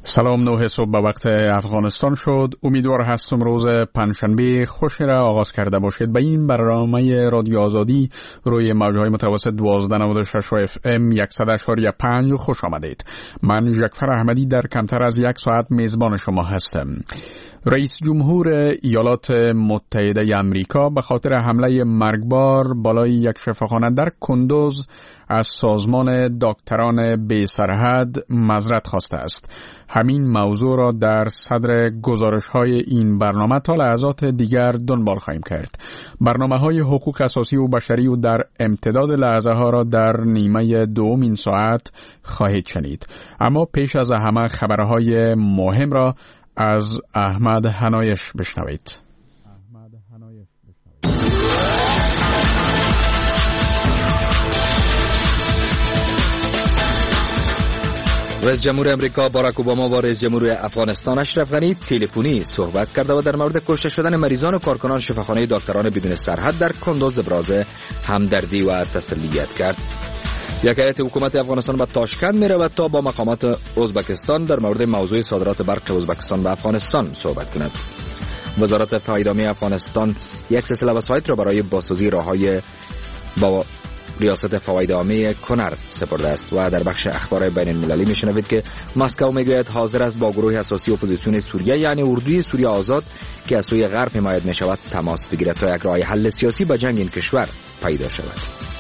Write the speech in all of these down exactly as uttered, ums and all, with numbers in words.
سلام، نه صبح به وقت افغانستان شد. امیدوار هستم روز پنجشنبه خوشی را آغاز کرده باشید. به این برنامه رادیو آزادی روی موجهای متوسط دوازده نود و شش اف ام صد و شش و پنج خوش آمدید. من جعفر احمدی در کمتر از یک ساعت میزبان شما هستم. رئیس جمهور ایالات متحده آمریکا به خاطر حمله مرگبار بالای یک شفاخانه در کندوز از سازمان دکتران بی سرحد معذرت خواسته است. همین موضوع را در صدر گزارش‌های این برنامه تا لحظات دیگر دنبال خواهیم کرد. برنامه‌های حقوق اساسی و بشری و در امتداد لحظه ها را در نیمه دوم این ساعت خواهید شنید. اما پیش از همه خبرهای مهم را از احمد حنایش بشنوید. احمد حنایش بشنوید. رئیس جمهور امریکا باراک اوباما با رئیس جمهور افغانستان اشرف غنی تلفنی صحبت کرده و در مورد کشته شدن مریضان و کارکنان شفاخانه دکتران بدون سرحد در کندوز ابراز همدردی و تسلیت کرد. یک هیئت حکومت افغانستان به تاشکند می رود تا با مقامات ازبکستان در مورد موضوع صادرات برق ازبکستان به افغانستان صحبت کند. وزارت فوایدعامی افغانستان یک سلسله وسایط را برای بازسازی راههای با ریاست فوایدعامی کنر سپرده است. و در بخش اخبار بین المللی میشنوید که مسکو میگوید حاضر است با گروه اساسی اپوزیسیون سوریه یعنی اردوی سوریه آزاد که از سوی غرب حمایت می شود تماس بگیرد تا یک راه حل سیاسی به جنگ این کشور پیدا شود.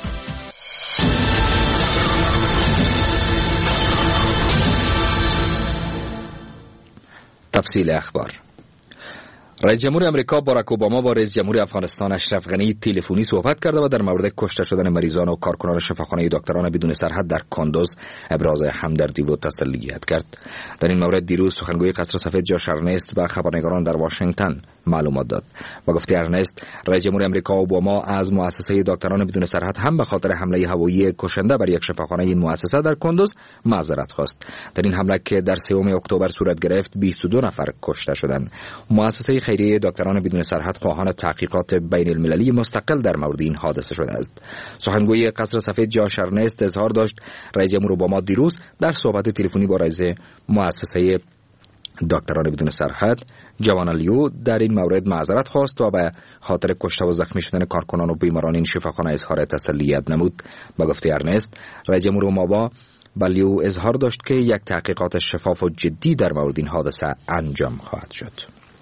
تفصیل اخبار. رئیس جمهور امریکا باراک اوباما با رئیس جمهور افغانستان اشرف غنی تلفنی صحبت کرده و در مورد کشته شدن مریضان و کارکنان شفاخانه دکتران بدون سرحد در کندوز ابراز همدردی و تسلیت کرد. در این مورد دیروز سخنگوی قصر سفید جاش ارنست به خبرنگاران در واشنگتن معلومات داد. با گفته ارنست، رئیس جمهور امریکا اوباما از مؤسسه دکتران بدون سرحد هم به خاطر حمله هوایی کشنده بر یک شفاخانه این مؤسسه در کندوز معذرت خواست. در این حمله که در سوم اکتبر صورت گرفت بیست و دو نفر کشته شدند. مؤسسه خیریه دکتران بدون سرحد خواهان تحقیقات بین المللی مستقل در مورد این حادثه شده است. سخنگوی قصر سفید جاش ارنست اظهار داشت رئیس جمهور اوباما دیروز در صحبت تلفنی با رئیس مؤسسه دکتران بدون سرحد جوان لیو در این مورد معذرت خواست و به خاطر کشته و زخمی شدن کارکنان و بیماران این شفاخانه اظهار تسلیت نمود. با گفته ارنست، رئیس جمهور اوباما با لیو اظهار داشت که یک تحقیقات شفاف و جدی در مورد این حادثه انجام خواهد شد.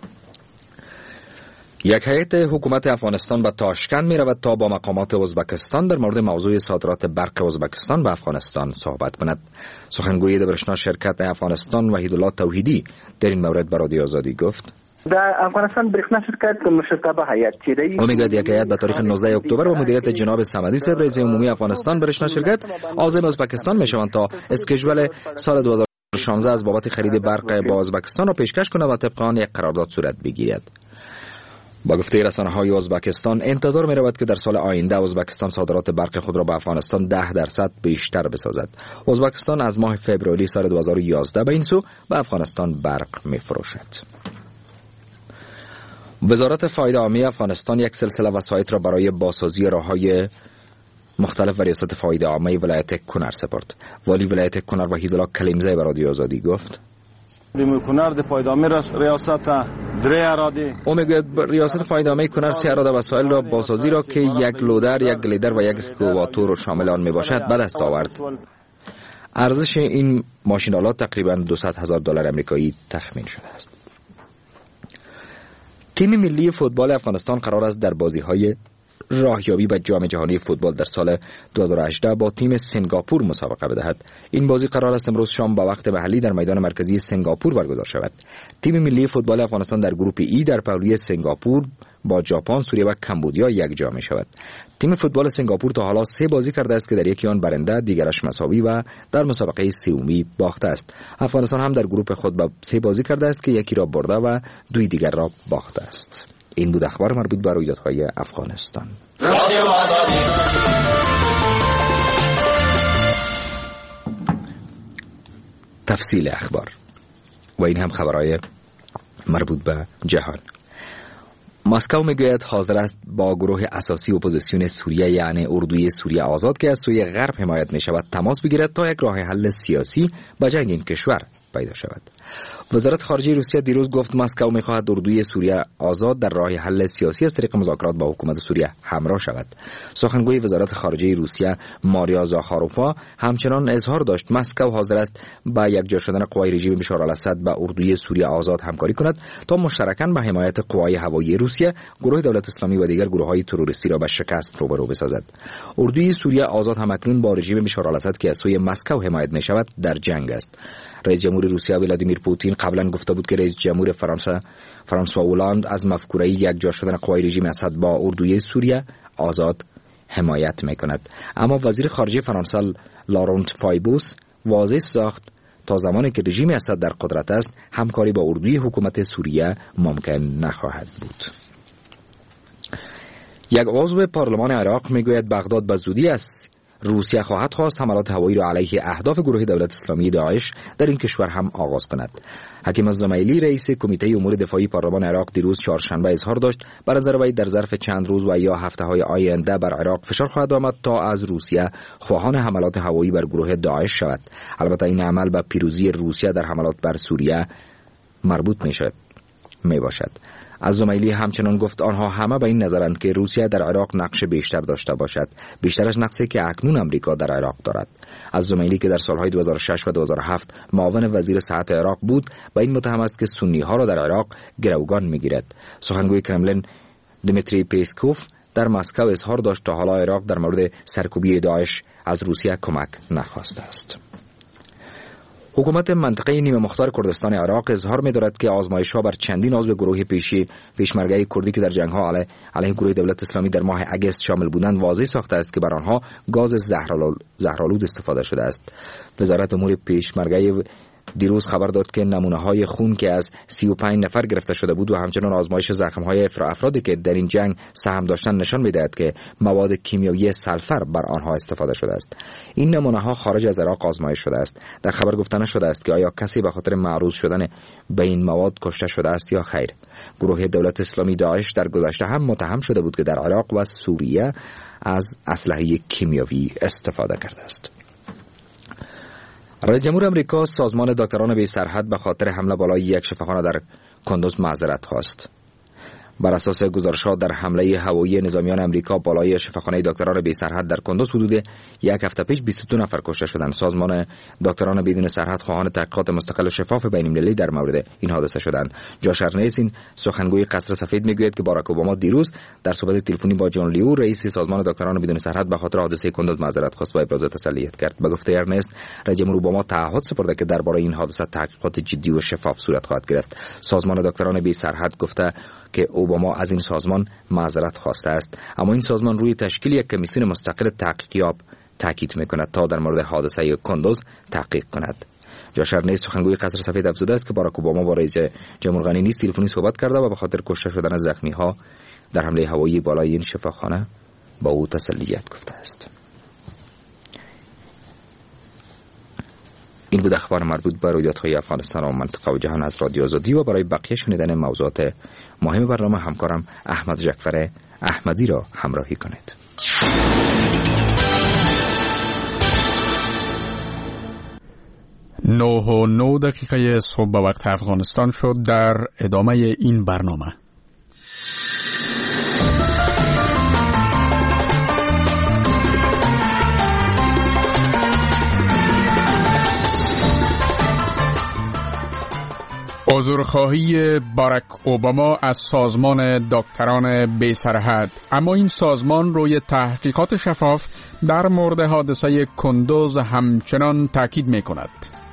یک هیئت حکومت افغانستان به تاشکند می رود تا با مقامات ازبکستان در مورد موضوع صادرات برق ازبکستان به افغانستان صحبت کند. سخنگوی دبیرستان شرکت افغانستان وحیدالله توحیدی در این مورد به رادیو آزادی گفت: در افغانستان برقنامه شرکت مشتبه هیئت چیره او میگوید یک هیئت به تاریخ نوزده اکتبر با مدیریت جناب صمدی صاحب رئیس عمومی افغانستان برقنامه شرکت عازم ازبکستان میشوند تا اسکیجول سال دو هزار و شانزده از بابت خرید برق با ازبکستان را پیشکش کند و طبق آن یک قرارداد صورت بگیرد. با گفته رسانه‌های ازبکستان انتظار می رود که در سال آینده ازبکستان صادرات برق خود را به افغانستان ده درصد بیشتر بسازد. ازبکستان از ماه فوریه سال دو هزار و یازده به این سو به افغانستان برق می فروشد. وزارت فوایدعامی افغانستان یک سلسله وسایط را برای بازسازی راههای مختلف و ریاست فوایدعامی ولایت کنر سپرد. والی ولایت کنر وحیدالله کلیمزی به رادیو آزادی گفت: کنر د فایدعامی ریاست درې ارادی او میگوید ریاست فایدعامی کنر سه اراده وسایل را بازسازی را که یک لودر، یک گلیدر و یک اسکوواتور شامل آن می باشد به دست آورد. ارزش این ماشین آلات تقریبا دویست هزار دلار آمریکایی تخمین شده است. تیم ملی فوتبال افغانستان قرار است در بازی‌های راهیابی به جام جهانی فوتبال در سال دو هزار و هجده با تیم سنگاپور مسابقه بدهد. این بازی قرار است امروز شام با وقت محلی در میدان مرکزی سنگاپور برگزار شود. تیم ملی فوتبال افغانستان در گروه ای در پهلوی سنگاپور با ژاپن، سوریه و کمبودیا یکجا می شود. تیم فوتبال سنگاپور تا حالا سه بازی کرده است که در یکی آن برنده، دیگرش مساوی و در مسابقه سومی باخته است. افغانستان هم در گروه خود با سه بازی کرده است که یکی را برده و دوی دیگر را باخته است. این بود اخبار مربوط به رویدادهای افغانستان. تفصیل اخبار و این هم خبرهای مربوط به جهان. مسکو میگوید حاضر است با گروه اساسی اپوزیسیون سوریه یعنی اردوی سوریه آزاد که از سوی غرب حمایت می شود تماس بگیرد تا یک راه حل سیاسی به جنگ این کشور پیدا شود. وزارت خارجه روسیه دیروز گفت مسکو می‌خواهد اردوی سوریه آزاد در راه حل سیاسی از طریق مذاکرات با حکومت سوریه همراه شود. سخنگوی وزارت خارجه روسیه ماریا زاخاروفا همچنان اظهار داشت مسکو حاضر است با یکجا شدن قوای رژیم بشار الاسد با اردوی سوریه آزاد همکاری کند تا مشترکاً با حمایت قوای هوایی روسیه گروه دولت اسلامی و دیگر گروه‌های تروریستی را به شکست روبرو بسازد. اردوی سوریه آزاد همکنون با رژیم بشار الاسد که از سوی مسکو حمایت می‌شود در جنگ است. رئیس جمهور روسیه ولادیمیر پوتین قبلا گفته بود که رئیس جمهور فرانسه فرانسوا اولاند از مفکوره یکجا شدن قوای رژیم اسد با اردوی سوریه آزاد حمایت میکند. اما وزیر خارجه فرانسه لارونت فایبوس واضح ساخت تا زمانی که رژیم اسد در قدرت است همکاری با اردوی حکومت سوریه ممکن نخواهد بود. یک عضو پارلمان عراق میگوید بغداد به زودی است روسیه خواهد خواست حملات هوایی را علیه اهداف گروه دولت اسلامی داعش در این کشور هم آغاز کند. حکیم الزمیلی رئیس کمیته امور دفاعی پارلمان عراق دیروز چهارشنبه اظهار داشت بر نظر وی در ظرف چند روز و یا هفته‌های آینده بر عراق فشار خواهد آمد تا از روسیه خواهان حملات هوایی بر گروه داعش شود. البته این عمل به پیروزی روسیه در حملات بر سوریه مربوط میشد می باشد. الزمیلی همچنان گفت آنها همه به این نظرند که روسیه در عراق نقش بیشتر داشته باشد، بیشتر از نقشی که اکنون امریکا در عراق دارد. الزمیلی که در سالهای دو هزار و شش و دو هزار و هفت معاون وزیر صحت عراق بود، به این متهم است که سنی ها را در عراق گروگان میگیرد. سخنگوی کرملین دمیتری پیسکوف در مسکو اظهار داشت تا حالا عراق در مورد سرکوبی داعش از روسیه کمک نخواسته است. حکومت منطقه نیمه مختار کردستان عراق اظهار می‌دارد که آزمایش‌ها بر چندین عضو گروه پیشی پیشمرگه کردی که در جنگ‌ها علیه علیه گروه دولت اسلامی در ماه اگست شامل بودند واضح ساخته است که بر آنها گاز زهرآلود استفاده شده است. وزارت امور پیشمرگه دیروز خبر داد که نمونه‌های خون که از سی و پنج نفر گرفته شده بود و همچنان آزمایش زخم‌های افرادی که در این جنگ سهم داشتن نشان می‌دهد که مواد کیمیایی سلفر بر آنها استفاده شده است. این نمونه‌ها خارج از عراق آزمایش شده است. در خبر گفته نشده است که آیا کسی به خاطر معروض شدن به این مواد کشته شده است یا خیر. گروه دولت اسلامی داعش در گذشته هم متهم شده بود که در عراق و سوریه از اسلحه کیمیایی استفاده کرده است. رئیس جمهور امریکا سازمان دکتران بی سرحد به خاطر حمله بالای یک شفاخانه در کندوز معذرت خواست. بر اساس گزارش‌ها در حمله هوایی نظامیان امریکا بالای شفاخانه دکتران بی سرحد در کندوز حدود یک هفته پیش بیست و دو نفر کشته شدند. سازمان دکتران بدون سرحد خواهان تحقیقات مستقل و شفاف بین‌المللی در مورد این حادثه شدند. جاش ارنست سخنگوی قصر سفید میگوید که باراک اوباما دیروز در صحبت تلفنی با جان لیو رئیس سازمان دکتران بدون سرحد به خاطر حادثه کندوز معذرت خواست و ابراز تسلیت کرد. به گفته ارنست رئیس جمهور اوباما تعهد سپرده که درباره این حادثه تحقیقات جدی و شفاف صورت خواهد گرفت. سازمان دکتران بی سرحد گفته که اوباما از این سازمان معذرت خواسته است، اما این سازمان روی تشکیل یک کمیسیون مستقل تحقیقیاب تاکید میکند تا در مورد حادثه کندوز تحقیق کند. جاش ارنست سخنگوی قصر سفید افزوده است که باراک اوباما با رئیس جمهور غنی نیز تلفنی صحبت کرده و به خاطر کشته شدن زخمی ها در حمله هوایی بالای این شفاخانه با او تسلیت گفته است. این بود اخبار مربوط به رویدادهای افغانستان و منطقه و جهان از رادیو آزادی و برای بقیه شنیدن موضوعات مهم برنامه همکارم احمد جعفر احمدی را همراهی کنید. نه و نه دقیقه صبح به وقت افغانستان شد. در ادامه این برنامه عذرخواهی باراک اوباما از سازمان دکتران بی سرحد. اما این سازمان روی تحقیقات شفاف در مورد حادثه کندوز همچنان تاکید می‌کند.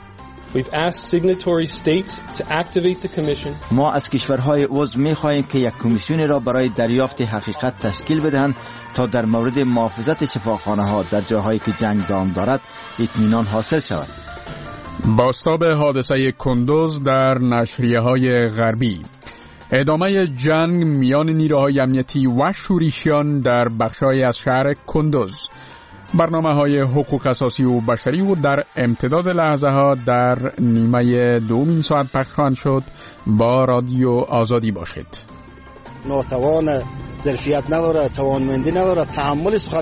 ما از کشورهای عضو می‌خواهیم که یک کمیسیون را برای دریافت حقیقت تشکیل بدهند تا در مورد محافظت شفاخانه‌ها در جاهایی که جنگ دام دارد اطمینان حاصل شود. بازتاب حادثه کندوز در نشریه‌های غربی. ادامه جنگ میان نیروهای امنیتی و شورشیان در بخش‌های از شهر کندوز. برنامه‌های حقوق اساسی و بشری و در امتداد لحظه‌ها در نیمه دومین ساعت پخش خواهند شد. با رادیو آزادی باشید. ناتوان، ظرفیت نداره، توانمندی نداره، تحمل سخن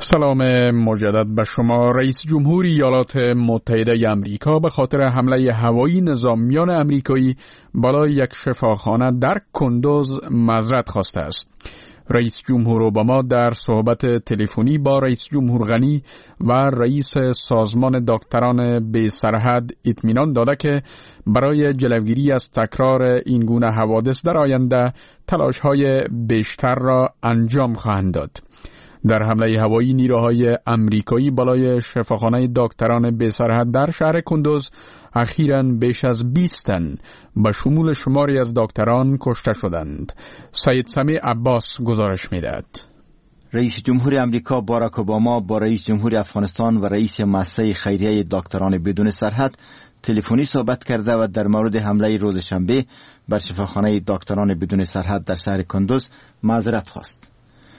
سلام مجدد به شما. رئیس جمهور ایالات متحده آمریکا به خاطر حمله هوایی نظامیان آمریکایی بالای یک شفاخانه در کندوز معذرت خواسته است. رئیس جمهور اوباما در صحبت تلفنی با رئیس جمهور غنی و رئیس سازمان دکتران بی سرحد اطمینان داده که برای جلوگیری از تکرار این گونه حوادث در آینده تلاش‌های بیشتر را انجام خواهند داد. در حمله هوایی نیروهای آمریکایی بالای شفاخانه دکتران بی سرحد در شهر کندوز اخیراً بیش از بیست تن به شمول شماری از دکتران کشته شدند. سید سمیع عباس گزارش می‌دهد. رئیس جمهور آمریکا باراک اوباما با رئیس جمهور افغانستان و رئیس مؤسسه خیریه دکتران بدون سرحد تلفنی صحبت کرده و در مورد حمله روز شنبه بر شفاخانه دکتران بدون سرحد در شهر کندوز معذرت خواست.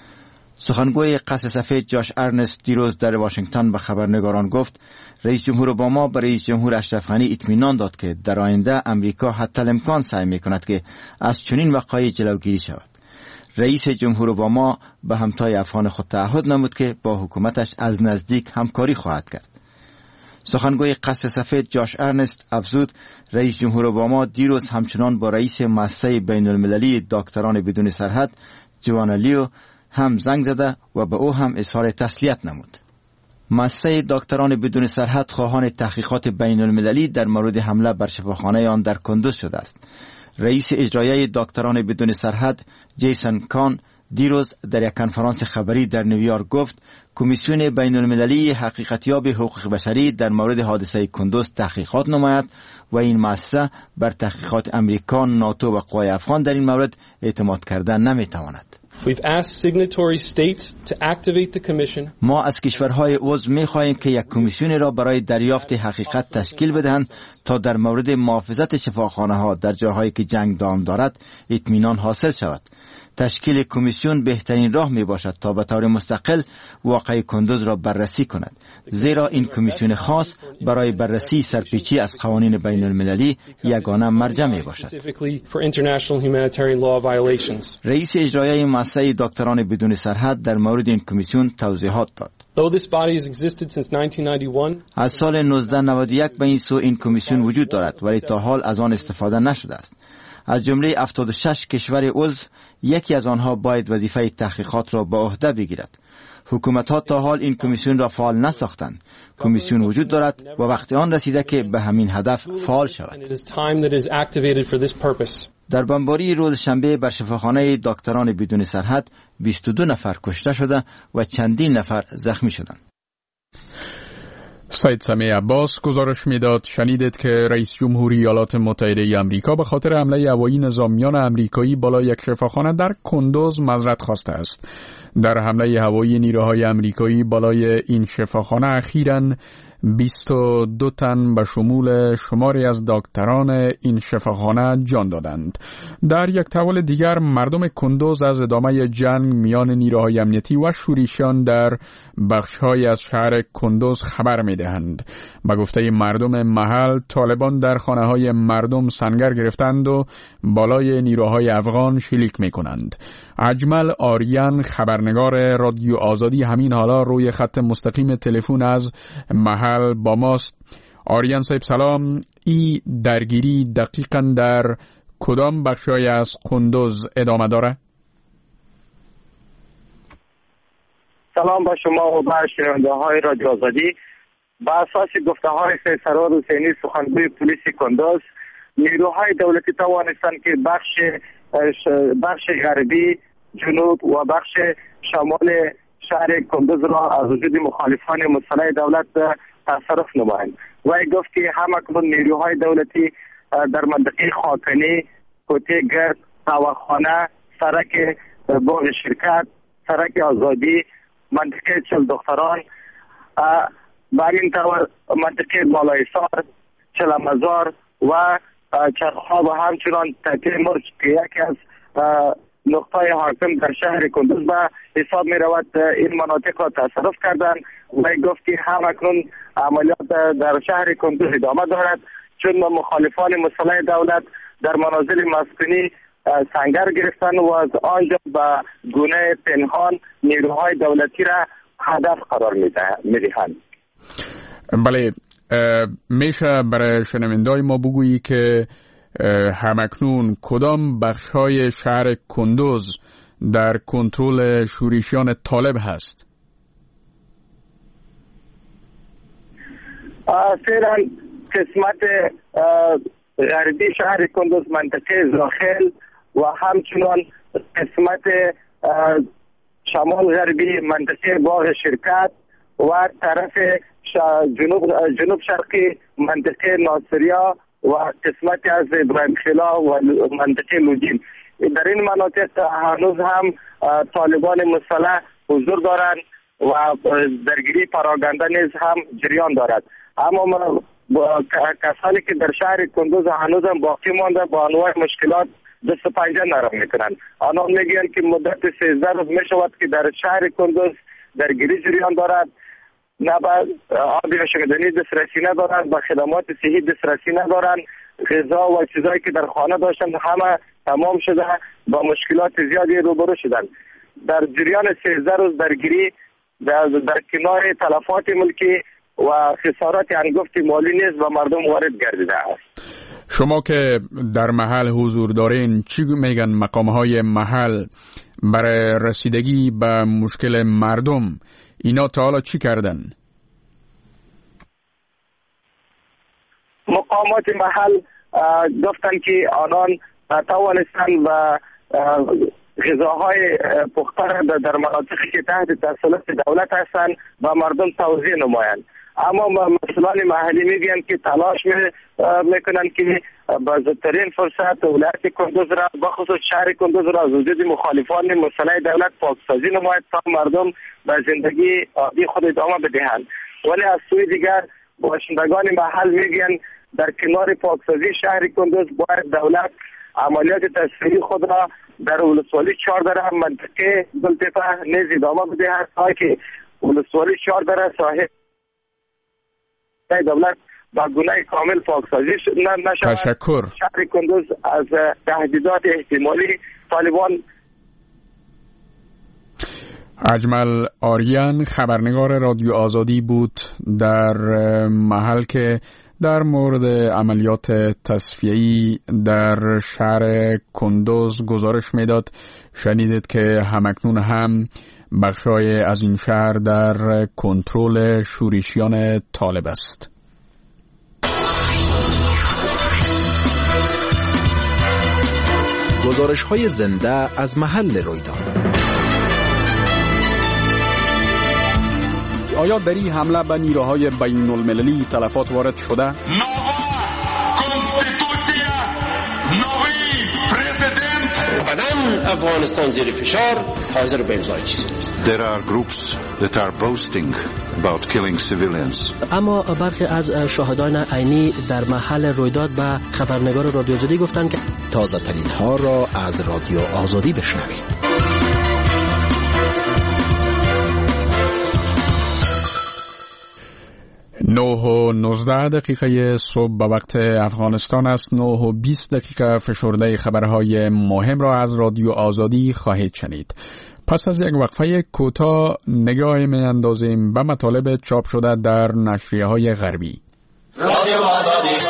سخنگوی قصر سفید جاش ارنست دیروز در واشنگتن به خبرنگاران گفت رئیس جمهور اوباما به رئیس جمهور اشرف غنی اطمینان داد که در آینده امریکا حتی الامکان سعی میکند که از چنین وقایع جلوگیری شود. رئیس جمهور اوباما به همتای افغان خود تعهد نمود که با حکومتش از نزدیک همکاری خواهد کرد. سخنگوی قصر سفید جاش ارنست افزود رئیس جمهور اوباما دیروز همچنان با رئیس مؤسسه بین المللی دکتران بدون سرحد جوانا لیو هم زنگ زده و به او هم اظهار تسلیت نمود. مؤسسه دکتران بدون سرحد خواهان تحقیقات بین المللی در مورد حمله بر شفاخانه آن در کندوز شده است. رئیس اجرایی دکتران بدون سرحد جیسون کان دیروز در یک کنفرانس خبری در نیویورک گفت کمیسیون بین المللی حقیقتیاب حقوق بشری در مورد حادثه کندوز تحقیقات نماید و این مؤسسه بر تحقیقات امریکا، ناتو و قوای افغان در این مورد اعتماد کردن نمیتواند. We've asked signatory states to activate the commission. ما از کشورهای عضو می‌خواهیم که یک کمیسیون را برای دریافت حقیقت تشکیل بدهند تا در مورد محافظت شفاخانه‌ها در جاهایی که جنگ دام دارد اطمینان حاصل شود. تشکیل کمیسیون بهترین راه می باشد تا به طور مستقل واقعه کندوز را بررسی کند، زیرا این کمیسیون خاص برای بررسی سرپیچی از قوانین بین المللی یگانه مرجع می باشد. رئیس اجرایی مؤسسه دکتران بدون سرحد در مورد این کمیسیون توضیحات داد. از سال نوزده نود و یک به این سو این کمیسیون وجود دارد ولی تا حال از آن استفاده نشده است. از جمله هفتاد و شش کشور عضو یکی از آنها باید وظیفه تحقیقات را به عهده بگیرد. حکومت‌ها تا حال این کمیسیون را فعال نساختند. کمیسیون وجود دارد و وقت آن رسیده که به همین هدف فعال شود. در بمباری روز شنبه بر شفاخانه دکتران بدون سرحد بیست و دو نفر کشته شده و چندین نفر زخمی شدند. سید سمیع عباس گزارش میداد. شنیدید که رئیس جمهور ایالات متحده آمریکا به خاطر حمله هوایی نظامیان آمریکایی بالای یک شفاخانه در کندوز معذرت خواسته است. در حمله هوایی نیروهای آمریکایی بالای این شفاخانه اخیراً بیست و دو تن به شمول شماری از دکتران این شفاخانه جان دادند. در یک تحول دیگر مردم کندوز از ادامه جنگ میان نیروهای امنیتی و شورشیان در بخش‌های از شهر کندوز خبر می‌دهند. به گفته مردم محل طالبان در خانه‌های مردم سنگر گرفتند و بالای نیروهای افغان شلیک می‌کنند. اجمل آریان خبرنگار رادیو آزادی همین حالا روی خط مستقیم تلفن از محل با ماست. آریان صاحب سلام. این درگیری دقیقاً در کدام بخشای از کندوز ادامه داره؟ سلام با شما و بر شنونده های رادیو آزادی. با اساس گفته های سرور حسینی سخنگوی پلیس کندوز، نیروهای دولتی توانستند که بخش بخش غربی، جنوب و بخش شمال شهر کندوز را از وجود مخالفان مسلح دولت تصرف نمایند. وی گفت که همکنون نیروهای دولتی در منطقه خاکنی، کوته گرد، هواخانه، سرک باغ شرکت، سرک آزادی، منطقه چل دختران، بر این طور منطقه بالای سار، چلمزار و چرخاب و همچنان تکه مرچ که یکی از نقطه حاکم در شهر کندوز به حساب می رود این مناطق را تصرف کردند. و گفت که همکنون عملیات در شهر کندوز ادامه دارد، چون مخالفان مسلح دولت در منازل مسکونی سنگر گرفتن و از آنجا به گونه پنهان نیروهای دولتی را هدف قرار میدهند. بله، میشه برای شنوندای ما بگویی که همکنون کدام بخش‌های شهر کندوز در کنترل شورشیان طالب هست؟ فعلا قسمت غربی شهر کندوز، منطقه زاخل و همچنان قسمت شمال غربی منطقه باغ شرکت و طرف جنوب جنوب شرقی منطقه ناصریا و قسمت از ابراهیم خیلا و منطقه لوجین، در این مناطق هنوز هم طالبان مسلح حضور دارند و درگیری پراگنده نیز هم جریان دارد. اما کسانی که در شهر کندوز هنوز هم باقی مانده با انواع مشکلات دست و پنجه نرم میکنند. آنها میگویند که مدت سیزده روز میشود که در شهر کندوز درگیری جریان دارد، نه به آب شنیدنی دسترسی ندارند، به خدمات صحی دسترسی ندارند، غذا و چیزایی که در خانه داشتند همه تمام شده، با مشکلات زیادی روبرو شدند. در جریان سیزده روز درگیری در, در کنار تلفات ملکی و خسارات انگفت مالی نیز به مردم وارد گردیده است. شما که در محل حضور دارین، چی میگن مقامهای محل برای رسیدگی به مشکل مردم؟ اینا تا حالا چی کردن؟ مقامات محل گفتن که آنان توانستن و غذاهای پخته در مناطقی که تحت تسلط دولت هستند و مردم توزیع نمایند. اما مسئولان محلی میگن که تلاش میکنن که با زودترین فرصت ولایت کندوز را بخصوص شهر کندوز را از وجود مخالفان مسلح دولت پاکسازی نماید تا مردم به زندگی عادی خود ادامه بدهند. ولی از سوی دیگر باشندگان محل میگن در کنار پاکسازی شهر کندوز باید دولت عملیات تصفیهی خود را در ولسوالی چهاردره منطقه گلتپه نیز ادامه بدهد تا که ولسوالی چهاردره صاحب دولت با گونه کامل پاکسازی نشود. تشکر. شهر کندوز از تهدیدات احتمالی طالبان. اجمل آریان خبرنگار رادیو آزادی بود در محل که در مورد عملیات تصفیه‌ای در شهر کندوز گزارش میداد. شنیدید که همکنون هم بخشای از این شهر در کنترل شورشیان طالب است. گزارش‌های زنده از محل رویداد. آیا در این حمله به نیروهای بین المللی تلفات وارد شده؟ نووا کنستیتوسیا، نوی پرزیدنت. بدن افغانستان زیر فشار، حاضر به امضای چیزی نیست. There are groups that are boasting about killing civilians. اما برخی از شاهدان عینی در محل رویداد به خبرنگار رادیو آزادی گفتند که تازه ترین ها را از رادیو آزادی بشنوید. نه و نوزده دقیقه صبح به وقت افغانستان است. نه و بیست دقیقه فشرده خبرهای مهم را از رادیو آزادی خواهید شنید. پس از یک وقفه کوتاه نگاهی می اندازیم به مطالب چاپ شده در نشریه های غربی. رادیو آزادی.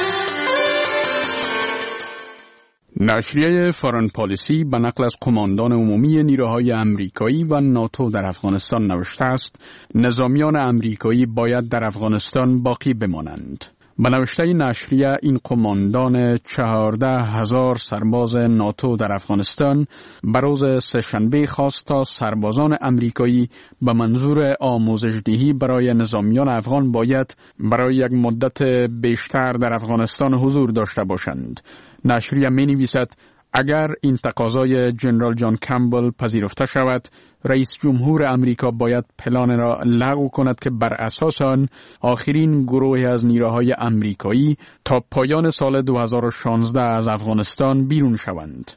نشریه فارن پالیسی به نقل از قماندان عمومی نیروهای امریکایی و ناتو در افغانستان نوشته است نظامیان امریکایی باید در افغانستان باقی بمانند. به نوشته نشریه این قماندان چهارده هزار سرباز ناتو در افغانستان به روز سه‌شنبه خواست تا سربازان امریکایی به منظور آموزش دهی برای نظامیان افغان باید برای یک مدت بیشتر در افغانستان حضور داشته باشند. نشریه می نویسد اگر این تقاضای جنرال جان کمبل پذیرفته شود، رئیس جمهور امریکا باید پلان را لغو کند که بر اساس آن آخرین گروهی از نیروهای امریکایی تا پایان سال دو هزار و شانزده از افغانستان بیرون شوند.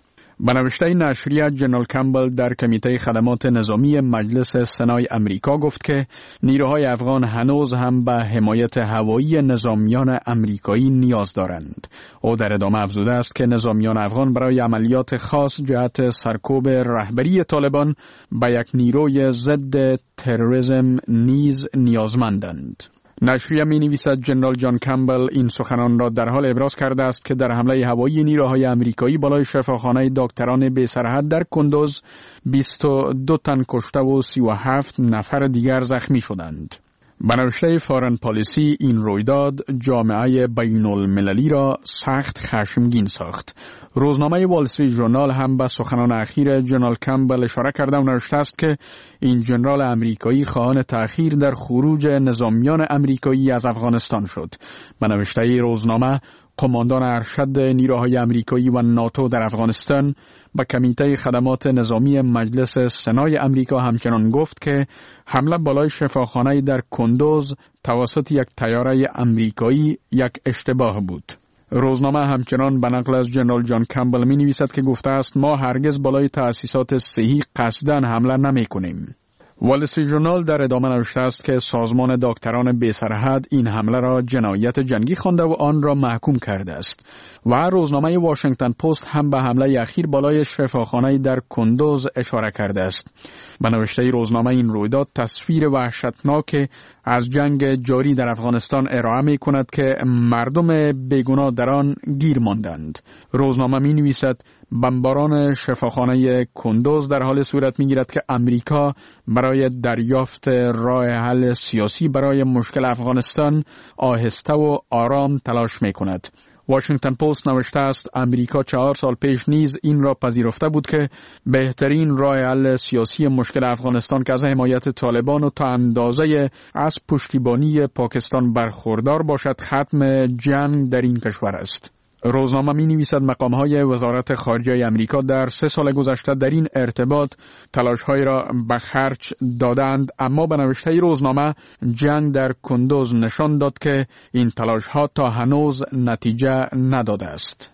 به نوشته نشریه جنرال کمبل در کمیته خدمات نظامی مجلس سنای امریکا گفت که نیروهای افغان هنوز هم به حمایت هوایی نظامیان امریکایی نیاز دارند. او در ادامه افزوده است که نظامیان افغان برای عملیات خاص جهت سرکوب رهبری طالبان به یک نیروی ضد تروریسم نیز نیازمندند. نشریه می نویسد جنرال جان کمبل این سخنان را در حال ابراز کرده است که در حمله هوایی نیروهای امریکایی بالای شفاخانه دکتران بی سرحد در کندوز بیست و دو تن کشته و سی و هفت نفر دیگر زخمی شدند. به نوشته فارن پالیسی این رویداد جامعه بین المللی را سخت خشمگین ساخت. روزنامه وال استریت ژورنال هم به سخنان اخیر جنرال کمبل اشاره کرده و نوشته است که این جنرال امریکایی خواهان تأخیر در خروج نظامیان امریکایی از افغانستان شد. به نوشته روزنامه قماندان ارشد نیروهای امریکایی و ناتو در افغانستان به کمیته خدمات نظامی مجلس سنای امریکا همچنان گفت که حمله بالای شفاخانه در کندوز توسط یک طیاره امریکایی یک اشتباه بود. روزنامه همچنان به نقل از جنرال جان کمبل می نویسد که گفته است ما هرگز بالای تأسیسات صحی قصداً حمله نمی کنیم. وال استریت ژورنال در ادامه نوشته است که سازمان دکتران بی سرحد این حمله را جنایت جنگی خوانده و آن را محکوم کرده است و روزنامه واشنگتن پست هم به حمله اخیر بالای شفاخانه در کندوز اشاره کرده است. به نوشته روزنامه این رویداد تصویر وحشتناک از جنگ جاری در افغانستان ارائه می کند که مردم بیگناه در آن گیر ماندند. روزنامه می نویسد بمباران شفاخانه کندوز در حال صورت می گیرد که امریکا برای دریافت راه حل سیاسی برای مشکل افغانستان آهسته و آرام تلاش می کند. واشنگتن پست نوشته است امریکا چهار سال پیش نیز این را پذیرفته بود که بهترین راه حل سیاسی مشکل افغانستان که از حمایت طالبان و تا اندازه از پشتیبانی پاکستان برخوردار باشد ختم جنگ در این کشور است. روزنامه می نویسد مقام‌های وزارت خارجه امریکا در سه سال گذشته در این ارتباط تلاش‌های را به خرج دادند، اما به نوشته روزنامه جنگ در کندوز نشان داد که این تلاش‌ها تا هنوز نتیجه نداده است.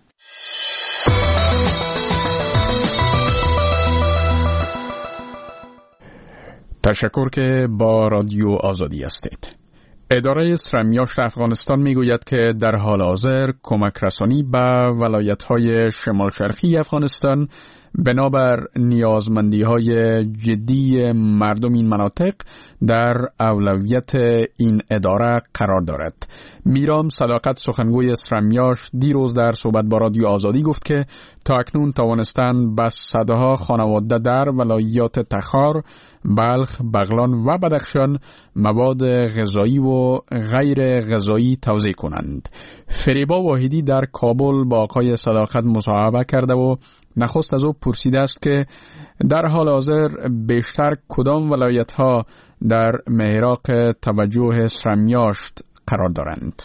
تشکر که با رادیو آزادی هستید. اداره سرمیاشت افغانستان میگوید که در حال حاضر کمک رسانی به ولایت‌های شمال شرقی افغانستان بنابر نیازمندی‌های جدی مردم این مناطق در اولویت این اداره قرار دارد. میرام صداقت سخنگوی سرمیاشت دیروز در صحبت با رادیو آزادی گفت که تا اکنون توانستند به صدها خانواده در ولایات تخار، بلخ، بغلان و بدخشان مواد غذایی و غیر غذایی توزیع کنند. فریبا واحدی در کابل با آقای صداقت مصاحبه کرده و نخست از او پرسیده است که در حال حاضر بیشتر کدام ولایت‌ها در محراق توجه سرمیاشت قرار دارند؟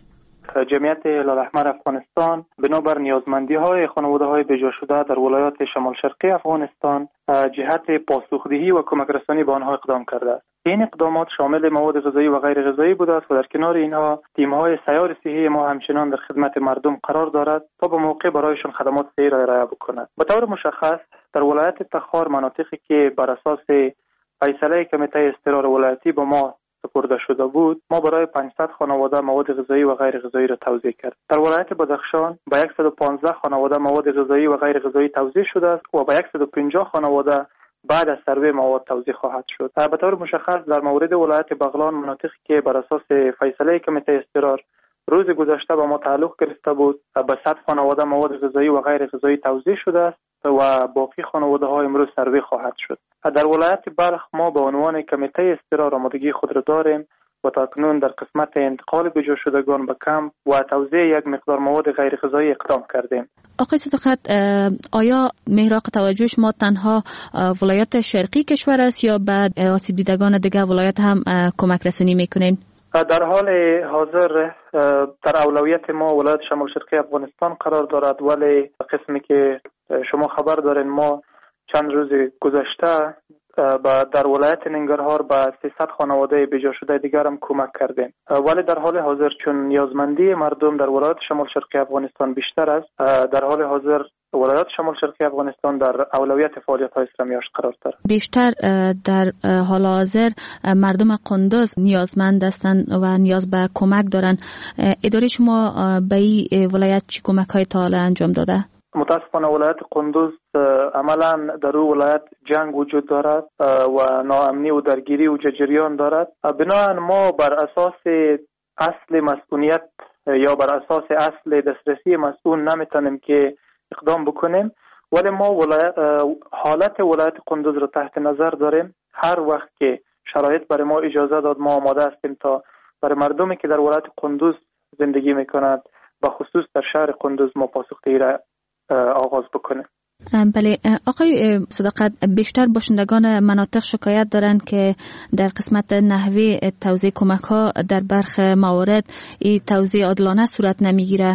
جمعیت هلال احمر افغانستان بنابر نیازمندی‌های خانواده‌های بجا شده در ولایات شمال شرقی افغانستان جهت پاسخدهی و کمک رسانی به آنها اقدام کرده است. این اقدامات شامل مواد غذایی و غیر غذایی بوده است و در کنار اینها تیم‌های سیار صحی ما همچنان در خدمت مردم قرار دارد تا به موقع برایشان خدمات صحی را ارائه بکند. به طور مشخص در ولایت تخار مناطقی که بر اساس فیصله کمیته اضطرار ولایتی به ما سپرده شده بود، ما برای پانصد خانواده مواد غذایی و غیر غذایی را توزیع کرد. در ولایت بدخشان به صد و پانزده خانواده مواد غذایی و غیر غذایی توزیع شده است و به صد و پنجاه خانواده بعد از سروی مواد توزیع خواهد شد. به طور مشخص در مورد ولایت بغلان مناطقی که بر اساس فیصله کمیته اضطرار روز گذشته به ما تعلق گرفته بود، به صد خانواده مواد غذایی و غیر غذایی توزیع شده است و باقی خانواده ها امروز سروی خواهد شد. در ولایت بلخ ما به عنوان کمیته اضطرار آمادگی خود را داریم و تاکنون در قسمت انتقال بجا شدگان به کمپ و توزیع یک مقدار مواد غیر غذایی اقدام کردیم. آقای صداقت، آیا محراق توجه ما تنها ولایت شرقی کشور است یا به آسیب دیدگان دیگر ولایت هم کمک رسانی میکنین؟ در حال حاضر در اولویت ما ولایت شمال شرقی افغانستان قرار دارد، ولی قسمی که شما خبر دارین ما چند روز گذشته در ولایت ننگرهار به سیصد خانواده بیجا شده دیگر هم کمک کردیم. ولی در حال حاضر چون نیازمندی مردم در ولایت شمال شرقی افغانستان بیشتر است، در حال حاضر ولایت شمال شرقی افغانستان در اولویت فعالیت های اسلامیاش قرار دارد. بیشتر در حال حاضر مردم قندوز نیازمند هستند و نیاز به کمک دارند. اداره شما به این ولایت چی کمک های تا حالا انجام داده؟ متاسفانه ولایت قندوز عملا در او ولایت جنگ وجود دارد و ناامنی و درگیری و جریان دارد. بنابراین ما بر اساس اصل مسئولیت یا بر اساس اصل دسترسی مسئول نمیتونیم که اقدام بکنیم، ولی ما ولایت حالت ولایت قندوز را تحت نظر داریم. هر وقت که شرایط برای ما اجازه داد ما آماده هستیم تا برای مردمی که در ولایت قندوز زندگی میکنند و خصوص در شهر قندوز ما پاسخگویی را آغاز بکنیم. بله آقای صداقت، بیشتر باشندگان مناطق شکایت دارند که در قسمت نحوه توزیع کمک ها در برخ موارد این توزیع عادلانه صورت نمیگیره.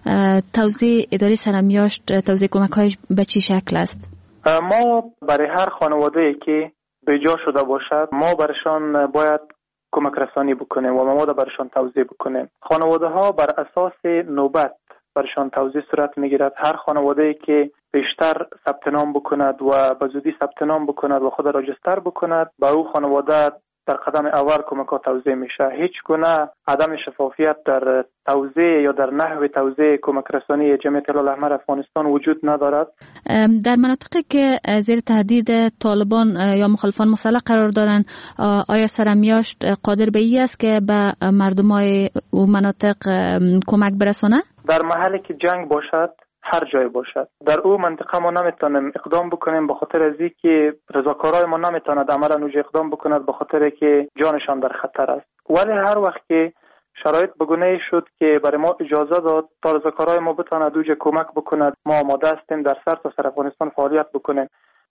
توزیع اداره سرمیاشت توزیع کمک هایش به چی شکل است؟ ما برای هر خانواده که بیجا شده باشد ما برشان باید کمک رسانی بکنیم و مواد برشان توزیع بکنیم. خانواده ها بر اساس نوبت برشان توزیع صورت میگیرد. هر خانواده که بیشتر ثبت نام بکند و به زودی ثبت نام بکند و خود راجستر بکند به او خانواده در قدم اول کمک ها توزیع میشه. هیچ گونه عدم شفافیت در توزیع یا در نحو توزیع کمک رسانی جمعیت هلال احمر افغانستان وجود ندارد. در مناطقی که زیر تهدید طالبان یا مخالفان مسلح قرار دارند، آیا سرمیاشت قادر به این است که به مردمای او مناطق کمک برسانه؟ در محلی که جنگ باشد، هر جای باشد، در او منطقه ما نمیتونیم اقدام بکنیم به خاطر از اینکه رضاکارای ما نمیتوند عملا اونجا اقدام بکند به خاطر که جانشان در خطر است. ولی هر وقت که شرایط بگونه شد که برای ما اجازه داد تا رضاکارای ما بتواند اونجا کمک بکند، ما آماده هستیم در سر تا سر افغانستان فعالیت بکنیم.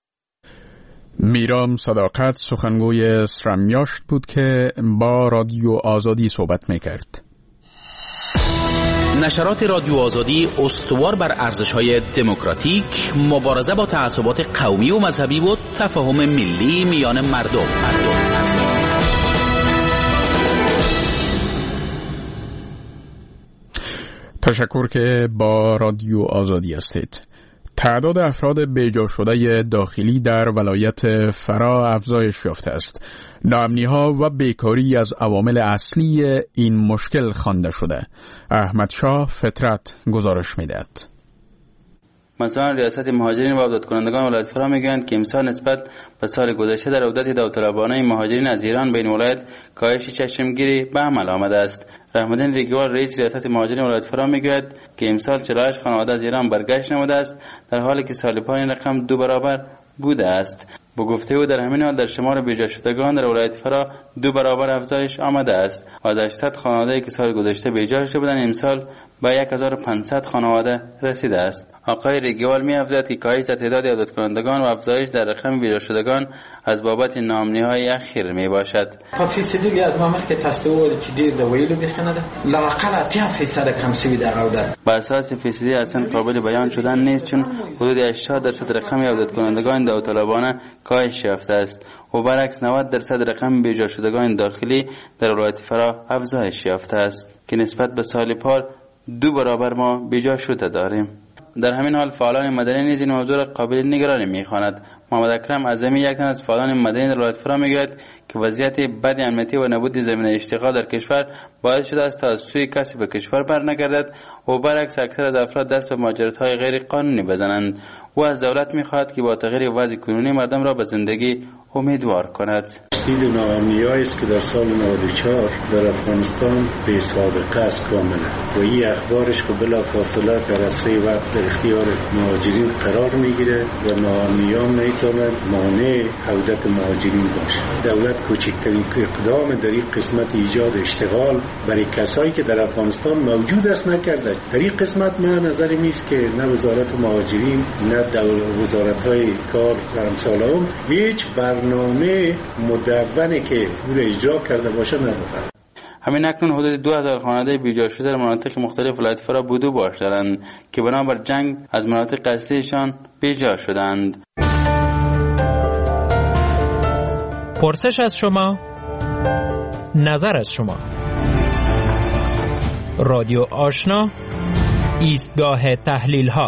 میرام صداقت سخنگوی سرمیاشت بود که با رادیو آزادی صحبت میکرد. نشرات رادیو آزادی استوار بر ارزش‌های دموکراتیک، مبارزه با تعصبات قومی و مذهبی و تفاهم ملی میان مردم. تشکر که با رادیو آزادی هستید. تعداد افراد بیجا شده داخلی در ولایت فرا افزایش یافته است. ناامنی‌ها و بیکاری از عوامل اصلی این مشکل خوانده شده. احمد شاه فطرت گزارش می‌دهد. مسئولان ریاست مهاجرین و عودت کنندگان ولایت فرا میگویند که امسال نسبت به سال گذشته در عودت داوطلبانه مهاجرین از ایران به این ولایت کاهش چشمگیری به عمل آمده است. رحم‌الدین ریگوار رئیس ریاست مهاجرین ولایت فرا میگوید که امسال چهل و هشت خانواده از ایران برگشت نموده است، در حالی که سال پیش این رقم دو برابر بوده است. با گفته او در همین حال در شمار بیجا شدگان در ولایت فرا دو برابر افزایش آمده است و از هشتصد خانواده که سال گذشته بیجا شده بودند امسال به یک هزار و پانصد خانواده رسیده است. آقای ریگوال می افزاید که کاهش در تعداد عودت کنندگان و افزایش در رقم بیجا شدگان از بابت ناامنی‌های اخیر می باشد. په فیصدی از ما مخکې تاسو وویل چې ډېر د ویلو بیخنه ده لااقل اتیا فیصد کم شوی در عودت. با اساس فیصدی اصلا قابل بیان شدن نیست، چون حدود هشتاد درصد رقم عودت کنندگان داوطلبانه کاهش یافته است و برعکس نود درصد رقم بیجا شدگان داخلی در ولایت فرا افزایش یافته است که نسبت به سال پیش دو برابر ما بیجا شده داریم. در همین حال فعالان مدنی نیز این موضوع را قابل نگرانی می‌خوانند. محمد اکرم اعظمی یک تن از فعالان مدنی در ولایت فرا میگوید که وضعیت بد امنیتی و نبود زمینه اشتغال در کشور باعث شده است تا از سوی کسی به کشور برنگردد و برعکس اکثر از افراد دست به مهاجرت‌های غیر قانونی بزنند. او از دولت می‌خواهد که با تغییر وضع کنونی مردم را به زندگی امیدوار کند. تشدید ناامنی‌هایی است که در سال نود و چهار در افغانستان به سابقه است کاملا و این اخبارش که بلافاصله در اسرع وقت در اختیار مهاجرین قرار میگیره و ناامنی‌ها میتواند مانع عودت مهاجرین باشه. دولت کوچکترین اقدام در این قسمت ایجاد اشتغال برای کسایی که در افغانستان موجود است نکرده. در این قسمت من نظری نیست که نه وزارت مهاجرین نه وزارت‌های کار و امثال هم هیچ برنامه مدونی که او را اجرا کرده باشه ندارد. همین اکنون حدود دو هزار خانواده بیجا شده در مناطق مختلف ولایت فرا بود و باش دارند که بنابر جنگ از مناطق اصلیشان بیجا شدند. پرسش از شما، نظر از شما. رادیو آشنا، ایستگاه تحلیل ها.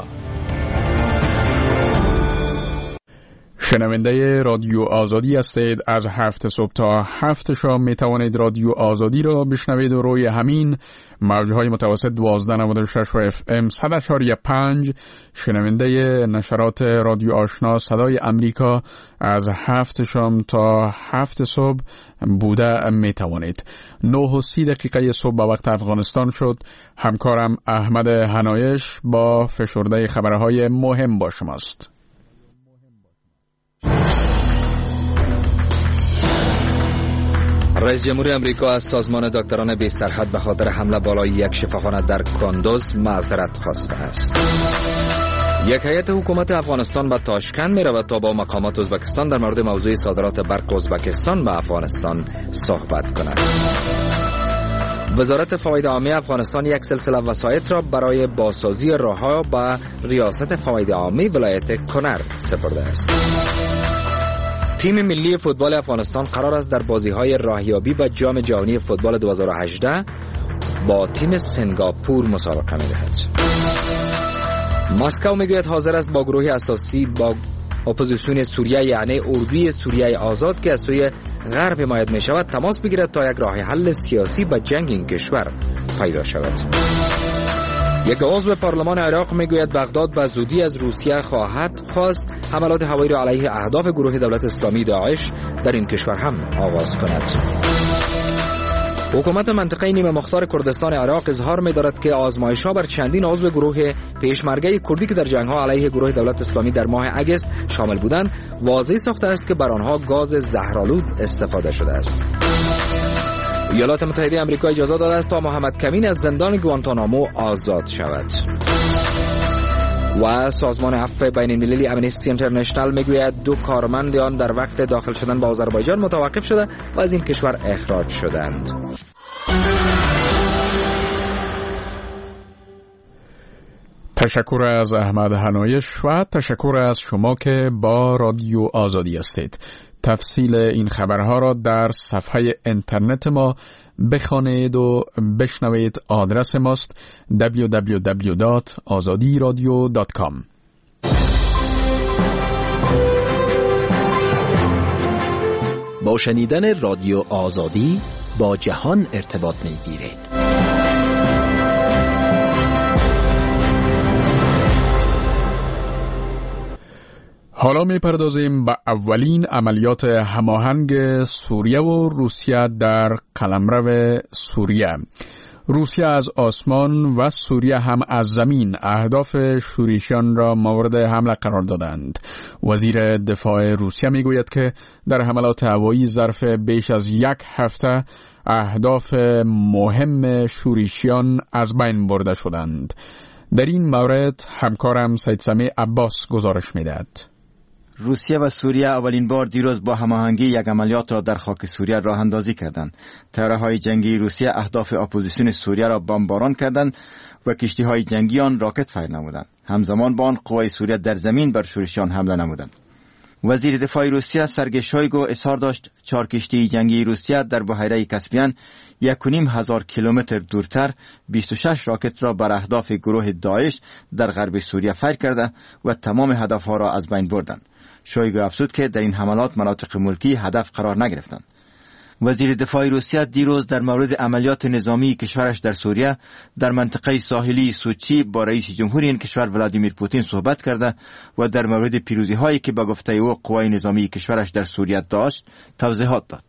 شنونده رادیو آزادی هستید. از هفت صبح تا هفت شام می توانید رادیو آزادی را بشنوید و روی همین موجهای متوسط دوازده نود و شش و اف ام صد و پنج شنونده نشرات رادیو آشنا صدای امریکا از هفت شام تا هفت صبح بوده می توانید. نه و سی دقیقه صبح به وقت افغانستان شد. همکارم احمد هنایش با فشرده خبرهای مهم با شماست. رئیس جمهور امریکا از سازمان دکتران بی سرحد به خاطر حمله بالای یک شفاخانه در کندوز معذرت خواسته است. یک هیئت حکومت افغانستان به تاشکند می رود تا با مقامات ازبکستان در مورد موضوع صادرات برق ازبکستان به افغانستان صحبت کند. وزارت فواید عامه افغانستان یک سلسله وسایط را برای بازسازی راه‌ها به ریاست فواید عامه ولایت کنر سپرده است. تیم ملی فوتبال افغانستان قرار است در بازی‌های راهیابی به جام جهانی فوتبال دو هزار و هجده با تیم سنگاپور مسابقه می‌دهد. مسکو میگوید حاضر است با گروه اساسی با اپوزیسیون سوریه یعنی اردوی سوریه آزاد که از سوی غرب حمایت می‌شود تماس بگیرد تا یک راه حل سیاسی به جنگ این کشور پیدا شود. یک عضو پارلمان عراق میگوید بغداد به زودی از روسیه خواهد خواست حملات هوایی را علیه اهداف گروه دولت اسلامی داعش در این کشور هم آغاز کند. حکومت منطقه نیمه مختار کردستان عراق اظهار می‌دارد که آزمایش‌ها بر چندین عضو گروه پیشمرگه کردی که در جنگ‌ها علیه گروه دولت اسلامی در ماه اگست شامل بودند واضح ساخته است که بر آنها گاز زهرآلود استفاده شده است. ایالات متحده آمریکا اجازه داده است تا محمد کمین از زندان گوانتانامو آزاد شود. و سازمان عفو بین المللی امنستی اینترنشنال میگوید دو کارمند آن در وقت داخل شدن به آذربایجان متوقف شده و از این کشور اخراج شدند. تشکر از احمد هنایش و تشکر از شما که با رادیو آزادی هستید. تفصیل این خبرها را در صفحه اینترنت ما بخوانید و بشنوید. آدرس ماست دبلیو دبلیو دبلیو دات آزادی رادیو دات کام. با شنیدن رادیو آزادی با جهان ارتباط می‌گیرید. حالا می‌پردازیم به اولین عملیات هماهنگ سوریه و روسیه در قلمرو سوریه. روسیه از آسمان و سوریه هم از زمین اهداف شورشیان را مورد حمله قرار دادند. وزیر دفاع روسیه میگوید که در حملات هوایی ظرف بیش از یک هفته اهداف مهم شورشیان از بین برده شدند. در این مورد همکارم سید سمیع عباس گزارش میدهد. روسیه و سوریه اولین بار دیروز با هماهنگی یک عملیات را در خاک سوریه راه اندازی کردند. طیاره‌های جنگی روسیه اهداف اپوزیسیون سوریه را بمباران کردند و کشتی‌های جنگی آن راکت فایر نمودند. همزمان با آن قوای سوریه در زمین بر شورشیان حمله نمودند. وزیر دفاع روسیه سرگئی شویگو اظهار داشت چهار کشتی جنگی روسیه در بحیره کاسپیان یک و نیم هزار کیلومتر دورتر بیست و شش راکت را بر اهداف گروه داعش در غرب سوریه فایر کرده و تمام هدفها را از بین بردند. شویگو افزود که در این حملات مناطق ملکی هدف قرار نگرفتند. وزیر دفاع روسیه دیروز در مورد عملیات نظامی کشورش در سوریه در منطقه ساحلی سوچی با رئیس جمهور این کشور ولادیمیر پوتین صحبت کرده و در مورد پیروزی هایی که به گفته او قوای نظامی کشورش در سوریه داشت توضیحات داد.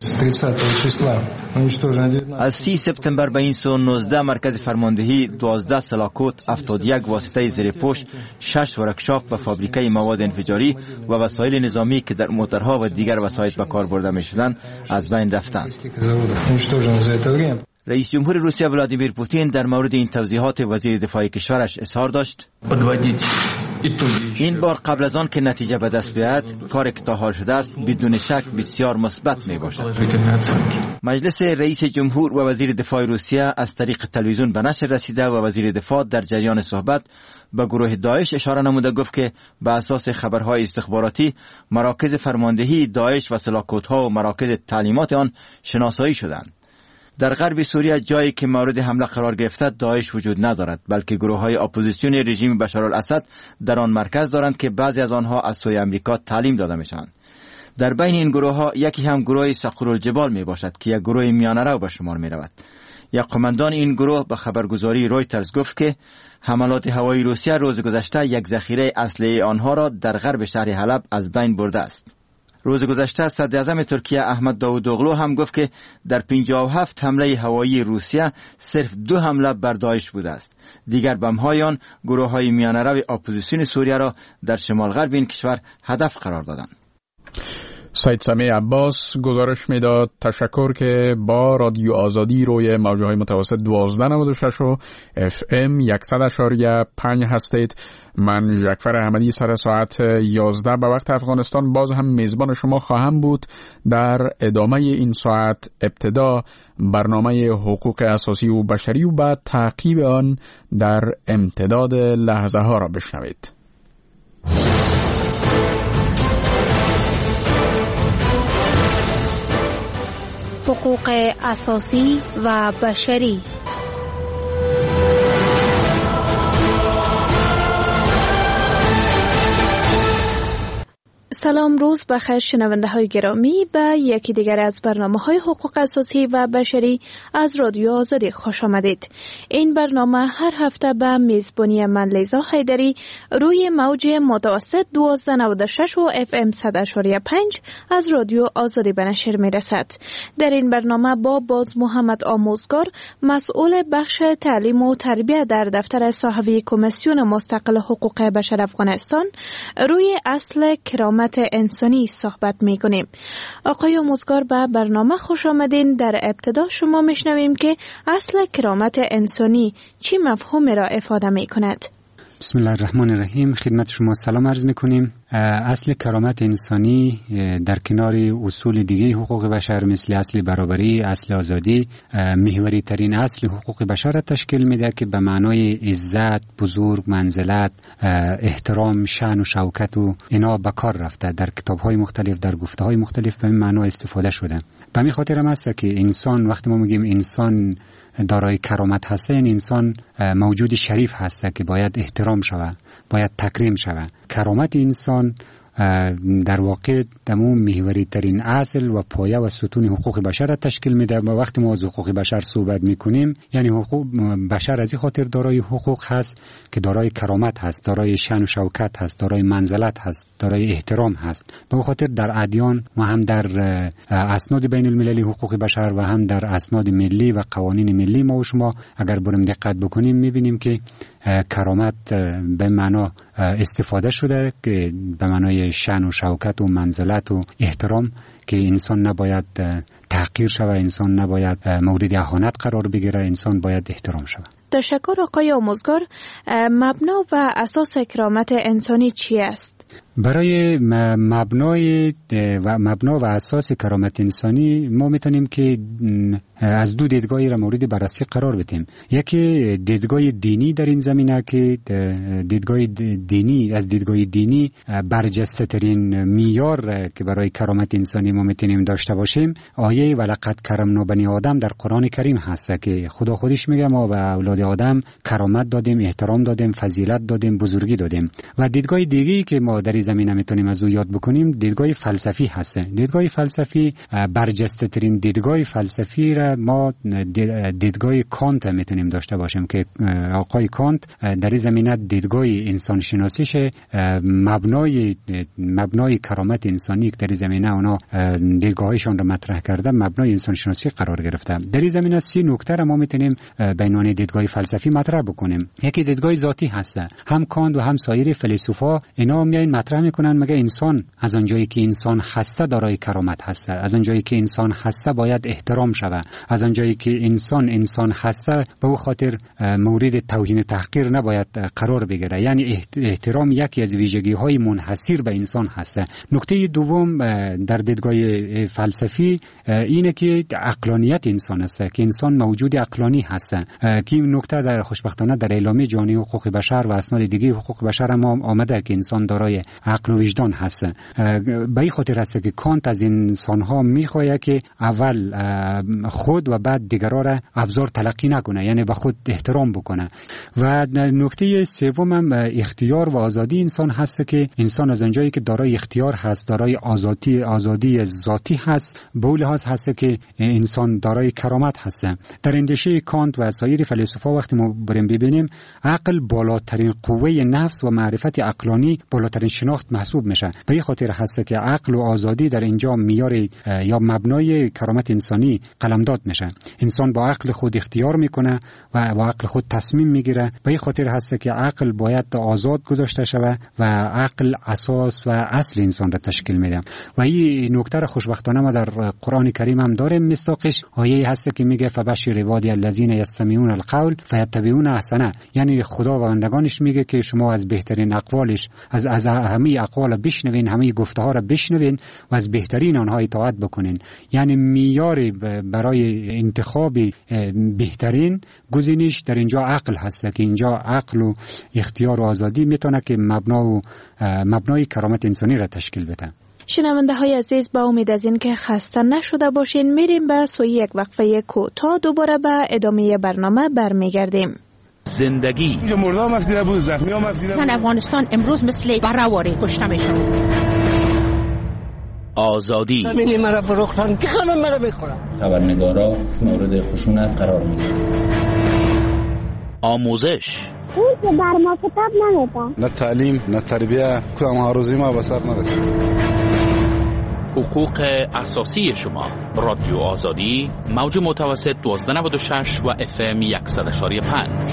از سی سپتامبر به این سو نوزده مرکز فرماندهی، دوازده سلاکوت، هفتاد و یک واسطه زیرپوش، شش ورکشاپ و فابریکه مواد انفجاری و وسایل نظامی که در موتورها و دیگر وسایل به کار برده می‌شدند از بین رفتند. رئیس جمهور روسیه ولادیمیر پوتین در مورد این توضیحات وزیر دفاع کشورش اظهار داشت: این بار قبل از آن که نتیجه به دست بیاید، کاری که تا حال شده است بدون شک بسیار مثبت می باشد. مجلس رئیس جمهور و وزیر دفاع روسیه از طریق تلویزیون به نشر رسیده و وزیر دفاع در جریان صحبت به گروه داعش اشاره نموده گفت که به اساس خبرهای استخباراتی مراکز فرماندهی داعش و سلاکوت‌ها و مراکز تعلیمات آن شناسایی شدند. در غرب سوریه، جایی که مورد حمله قرار گرفته، داعش وجود ندارد، بلکه گروه‌های اپوزیسیون رژیم بشارالاسد در آن مرکز دارند که بعضی از آنها از سوی امریکا تعلیم داده میشوند. در بین این گروه‌ها یکی هم گروه صقرالجبال می باشد که یک گروه میانه‌رو به شمار می رود. یک قماندان این گروه به خبرگزاری رویترز گفت که حملات هوایی روسیه روز گذشته یک ذخیره اسلحه آنها را در غرب شهر حلب از بین برده است. روز گذشته صدر اعظم ترکیه احمد داوودوغلو هم گفت که در پنجاه و هفت حمله هوایی روسیه صرف دو حمله بر داعش بوده است. دیگر بم‌های آن گروه‌های میانه‌رو اپوزیسیون سوریه را در شمال غرب این کشور هدف قرار دادند. سید سمیع عباس گزارش میداد. تشکر که با رادیو آزادی روی موج‌های متوسط دوازده نود و شش و اف ام صد و پنج هستید. من جعفر احمدی سر ساعت یازده به وقت افغانستان باز هم میزبان شما خواهم بود. در ادامه این ساعت ابتدا برنامه حقوق اساسی و بشری و بعد تعقیب آن در امتداد لحظه ها را بشنوید. حقوق اساسی و بشری. سلام، روز بخیر شنونده های گرامی. به یکی دیگر از برنامه های حقوق اساسی و بشری از رادیو آزادی خوش آمدید. این برنامه هر هفته به میزبانی من لیزا حیدری روی موج متوسط دوازده نود و شش و اف ام صد و پنج از رادیو آزادی به نشر می رسد. در این برنامه با باز محمد آموزگار، مسئول بخش تعلیم و تربیت در دفتر صاحبی کمیسیون مستقل حقوق بشر افغانستان، روی اصل کرامت انسانی صحبت می کنیم. آقای آموزگار، به برنامه خوش آمدین. در ابتدا شما میشنویم که اصل کرامت انسانی چی مفهومی را افاده می کند؟ بسم الله الرحمن الرحیم. خدمت شما سلام عرض می کنیم. اصل کرامت انسانی در کنار اصول دیگه حقوق بشر مثل اصل برابری، اصل آزادی، محوری ترین اصل حقوق بشر را تشکیل میده که به معنای عزت، بزرگ، منزلت، احترام، شأن و شوکت و اینا به کار رفته. در کتاب‌های مختلف، در گفته‌های مختلف به این معنا استفاده شده. به همین خاطر هم است که انسان، وقتی ما میگیم انسان دارای کرامت هست، این انسان موجود شریف هست که باید احترام شود، باید تکریم شود. کرامت انسان در واقع دمو محوری ترین اصل و پایه و ستون حقوق بشر را تشکیل میده. و وقتی ما از حقوق بشر صحبت میکنیم، یعنی حقوق بشر از این خاطر دارای حقوق هست که دارای کرامت هست، دارای شأن و شوکت هست، دارای منزلت هست، دارای احترام هست. به خاطر در ادیان و هم در اسناد بین المللی حقوق بشر و هم در اسناد ملی و قوانین ملی ما و شما اگر بریم دقت بکنیم میبینیم که کرامت به معنا استفاده شده که به معنای شأن و شوکت و منزلت و احترام، که انسان نباید تحقیر شود، انسان نباید مورد اهانت قرار بگیره، انسان باید احترام شود. تشکر آقای آموزگار. مبنا و اساس کرامت انسانی چی است؟ برای مبنای و مبنا و اساس کرامت انسانی ما میتونیم که از دو دیدگاهی را مورد بررسی قرار بدیم. یکی دیدگاه دینی در این زمینه که دیدگاه دینی از دیدگاه دینی برجسته ترین معیار که برای کرامت انسانی ما میتونیم داشته باشیم آیه ولقد کرمنا بنی آدم در قرآن کریم هست که خدا خودش میگه ما به اولاد آدم کرامت دادیم، احترام دادیم، فضیلت دادیم، بزرگی دادیم. و دیدگاه دیگه‌ای که ما در این زمینه میتونیم از او یاد بکنیم دیدگاه فلسفی هست. دیدگاه فلسفی برجسته ترین دیدگاه فلسفی را ما دیدگاه کانت میتونیم داشته باشیم که آقای کانت در این زمینه دیدگاه انسان شناسیش مبنای مبنای کرامت انسانی که در این زمینه اونا دیدگاهشون را مطرح کرده مبنای انسان شناسی قرار گرفته. در این زمینه سی نکته را ما میتونیم بینان دیدگاه فلسفی مطرح بکنیم. یکی دیدگاه ذاتی هست. هم کانت و هم سایر فیلسوفا اینا میاین مطرح میکنن مگه انسان از اونجایی که انسان هسته دارای کرامت هسته، از اونجایی که انسان هسته باید احترام شود، از آنجایی که انسان انسان هسته به او خاطر مورد توهین تحقیر نباید قرار بگیره. یعنی احترام یکی از ویژگی های منحصر به انسان هسته. نکته دوم در دیدگاه فلسفی اینه که عقلانیت انسان است، که انسان موجود عقلانی هست، که این نکته در خوشبختانه در اعلامیه جهانی حقوق بشر و اسناد دیگه حقوق بشر هم آمده که انسان دارای عقل و وجدان هست. به این خاطر است که کانت از انسان ها میخواهد که اول خود و بعد دیگران را ابزار تلقی نکنه، یعنی به خود احترام بکنه. و نکته سوم هم اختیار و آزادی انسان هست که انسان از آنجایی که دارای اختیار هست، دارای آزادی آزادی ذاتی هست، به اون لحاظ هست که انسان دارای کرامت هست. در اندیشه کانت و سایر فیلسوفا وقتی ما بریم ببینیم عقل بالاترین قوه نفس و معرفت عقلانی بالاترین شناخت محسوب میشه. به این خاطر هست که عقل و آزادی در اینجا معیار یا مبنای کرامت انسانی قلمداد میشه. انسان با عقل خود اختیار میکنه و با عقل خود تصمیم میگیره. به این خاطر هست که عقل باید آزاد گذاشته شود و عقل اساس و اصل انسان را تشکیل میده. و این نکته خوشبختانه ما در قرآن کریم هم داریم. مستاقش آیه هست که میگه فبشر عبادی الذین یستمعون القول فیتبعون احسنه. یعنی خدا و بندگانش میگه که شما از بهترین اقوالش از از همه اقوال بشنوین، همه گفته ها را بشنوین و از بهترین آنها اطاعت بکنین. یعنی معیار برای انتخاب بهترین گزینش در اینجا عقل هست که اینجا عقل و اختیار و آزادی میتونه که مبنا و مبنای کرامت انسانی را تشکیل بده. شنونده های عزیز، با امید از این که خسته نشده باشین میریم به سوی یک وقفه کوتاه، دوباره به ادامه برنامه برمیگردیم. زندگی اینجا مردا مفدیده بود، زخمی ها مفدیده بود. زن افغانستان امروز مثل برهواری کشته میشن. آزادی زمینی مرا فروختن که همه مرا بخورن. خبرنگارا مورد خشونت قرار میگیرن. آموزش اون که در ما کتاب نمیده. نه تعلیم نه تربیه، کدام هاروزی ما به سر نرسید. حقوق اساسی شما. رادیو آزادی، موج متوسط دوازده نود و شش و اف ام صد و یک و پنج.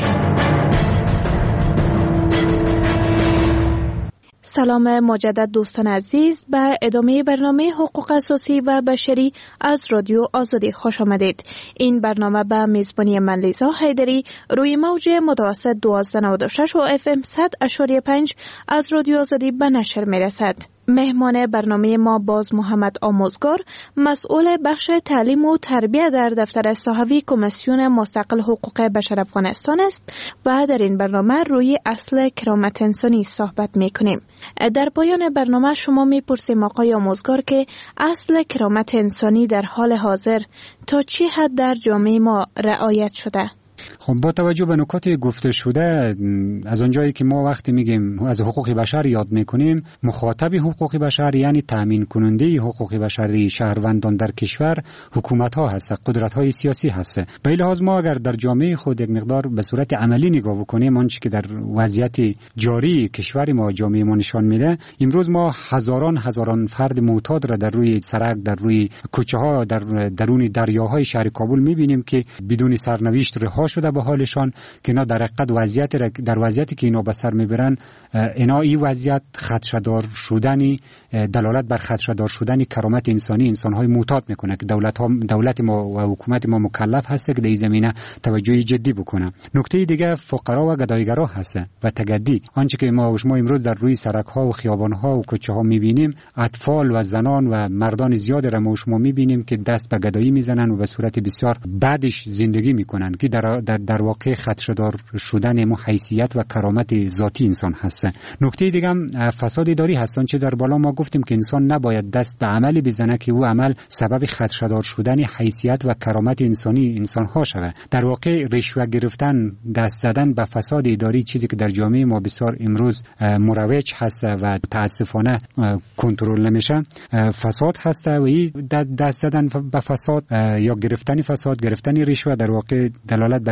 سلام مجدد دوستان عزیز، به ادامه برنامه حقوق اساسی و بشری از رادیو آزادی خوش آمدید. این برنامه به میزبانی من لیزا حیدری روی موج متوسط دوازده نود و شش و اف ام صد و پنج از رادیو آزادی به نشر می رسد. مهمان برنامه ما باز محمد آموزگار، مسئول بخش تعلیم و تربیت در دفتر صحوی کمیسیون مستقل حقوق بشر افغانستان است و در این برنامه روی اصل کرامت انسانی صحبت می کنیم. در پایان برنامه شما می پرسیم آقای آموزگار که اصل کرامت انسانی در حال حاضر تا چه حد در جامعه ما رعایت شده؟ خب با توجه به نکات گفته شده، از آنجایی که ما وقتی میگیم از حقوق بشر یاد میکنیم، مخاطب حقوق بشر یعنی تامین کننده حقوق بشری شهروندان در کشور حکومت ها هست، قدرت های سیاسی هست. به این لحاظ ما اگر در جامعه خود یک مقدار به صورت عملی نگاه بکنیم، آنچه که در وضعیت جاری کشور ما جامعه ما نشان میده، امروز ما هزاران هزاران فرد معتاد را در روی سرک، در روی کوچه ها، در درون دریاهای شهر کابل میبینیم که بدون سرنوشت رها شده به حالشان، که اینا در حقیقت وضعیت در وضعیتی که اینا به سر میبرن، اینا این وضعیت خدشه‌دار شدنی دلالت بر خدشه‌دار شدن کرامت انسانی انسان‌های معتاد میکنه که دولت ها دولت ما و حکومت ما مکلف هست که در این زمینه توجه جدی بکنه. نکته دیگه فقرا و گدایگرا هست و تگدی. آنچه که ما و شما امروز در روی سرک‌ها و خیابان‌ها و کوچه‌ها میبینیم، اطفال و زنان و مردان زیاد را ما و شما میبینیم که دست به گدایی میزنن و به صورت بسیار بعدش زندگی میکنن که در در, در واقع خدشه‌دار شدن مو حیثیت و کرامت ذاتی انسان هست. نکته دیگه هم فساد اداری هست. چه در بالا ما گفتیم که انسان نباید دست به عملی بزنه که او عمل سبب خدشه‌دار شدن حیثیت و کرامت انسانی انسان ها شود. در واقع رشوه گرفتن، دست زدن به فساد اداری چیزی که در جامعه ما بسیار امروز مروج هست و متاسفانه کنترل نمیشه، فساد هست و این دست زدن به فساد یا گرفتن فساد، گرفتن رشوه در واقع دلالت بر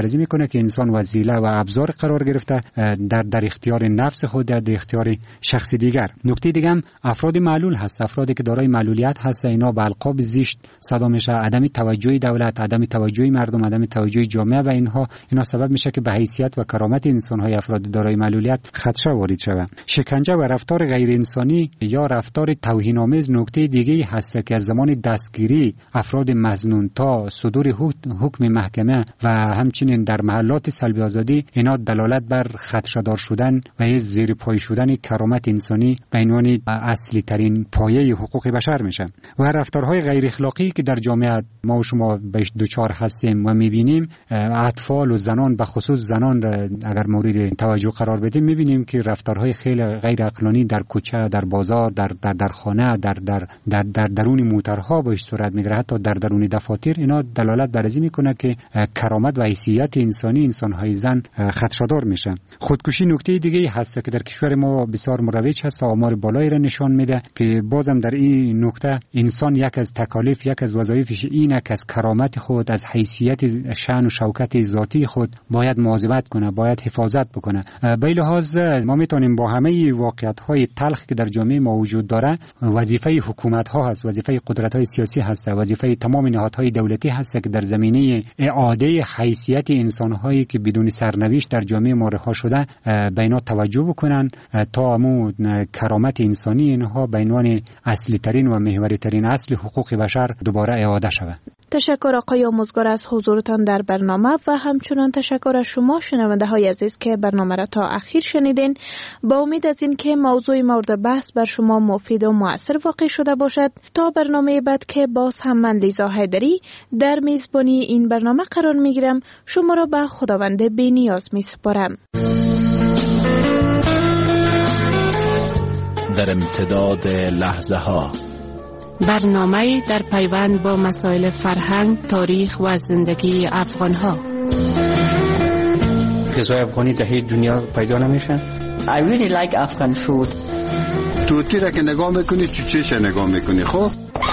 بررسی میکنه که انسان وسیله و ابزار قرار گرفته در در اختیار نفس خود، در اختیار شخص دیگر. نکته دیگه هم افراد معلول هست، افرادی که دارای معلولیت هست، اینا به القاب زشت صدا میشه، عدم توجهی دولت، عدم توجهی مردم، عدم توجهی جامعه و اینها اینا سبب میشه که به حیثیت و کرامت انسان های افراد دارای معلولیت خدشه وارد شود. شکنجه و رفتار غیر انسانی یا رفتار توهین آمیز نکته دیگه هست که از زمان دستگیری افراد مظنون تا صدور حکم محکمه و همچنین در محلات سلب آزادی اینا دلالت بر خدشه‌دار شدن و زیر پای شدن کرامت انسانی به عنوان اصلی ترین پایه حقوق بشر میشه. و رفتارهای غیر اخلاقی که در جامعه ما و شما بهش دوچار هستیم و میبینیم، اطفال و زنان به خصوص زنان اگر مورد توجه قرار بدیم میبینیم که رفتارهای خیلی غیر عقلانی در کوچه، در بازار، در در در خانه، در در در در درون موترها باش صورت میگیره، حتی در درون دفاتر. اینا دلالت بر این میکنه که کرامت و حیثیت انسانی انسان‌های زن خدشه‌دار میشه. خودکشی نکته دیگه هست که در کشور ما بسیار مروج هست، آمار بالایی را نشان میده که بازم در این نکته انسان یک از تکالیف، یک از وظایفش اینه که از کرامت خود، از حیثیت شأن و شوکت ذاتی خود باید مواظبت کنه، باید حفاظت بکنه. به این لحاظ ما میتونیم با همه واقعیت‌های تلخ که در جامعه ما وجود داره، وظیفه حکومت‌ها هست، وظیفه قدرت‌های سیاسی هست، وظیفه تمام نهادهای دولتی هست که در زمینه اعاده حیثیت انسان‌هایی که بدون سرنوشت در جامعه ما رها شده به اینا توجه بکنن تا مو کرامت انسانی اینها به عنوان اصلی ترین و محوری ترین اصل حقوق بشر دوباره اعاده شود. تشکر آقای آموزگار از حضورتان در برنامه و همچنان تشکر از شما شنونده های عزیز که برنامه را تا اخیر شنیدین. با امید از این که موضوع مورد بحث بر شما مفید و مؤثر واقع شده باشد، تا برنامه بعد که باز هم من لیزا حیدری در میزبانی این برنامه قرار میگیرم، شما را به خداوند بی نیاز می سپارم. در امتداد لحظه ها، برنامه در پیوند با مسائل فرهنگ، تاریخ و زندگی افغان ها. غذای افغانی در هیچ دنیا پیدا نمیشن. I really like Afghan food. توتی را که نگاه میکنی چوچهش نگاه میکنی. خب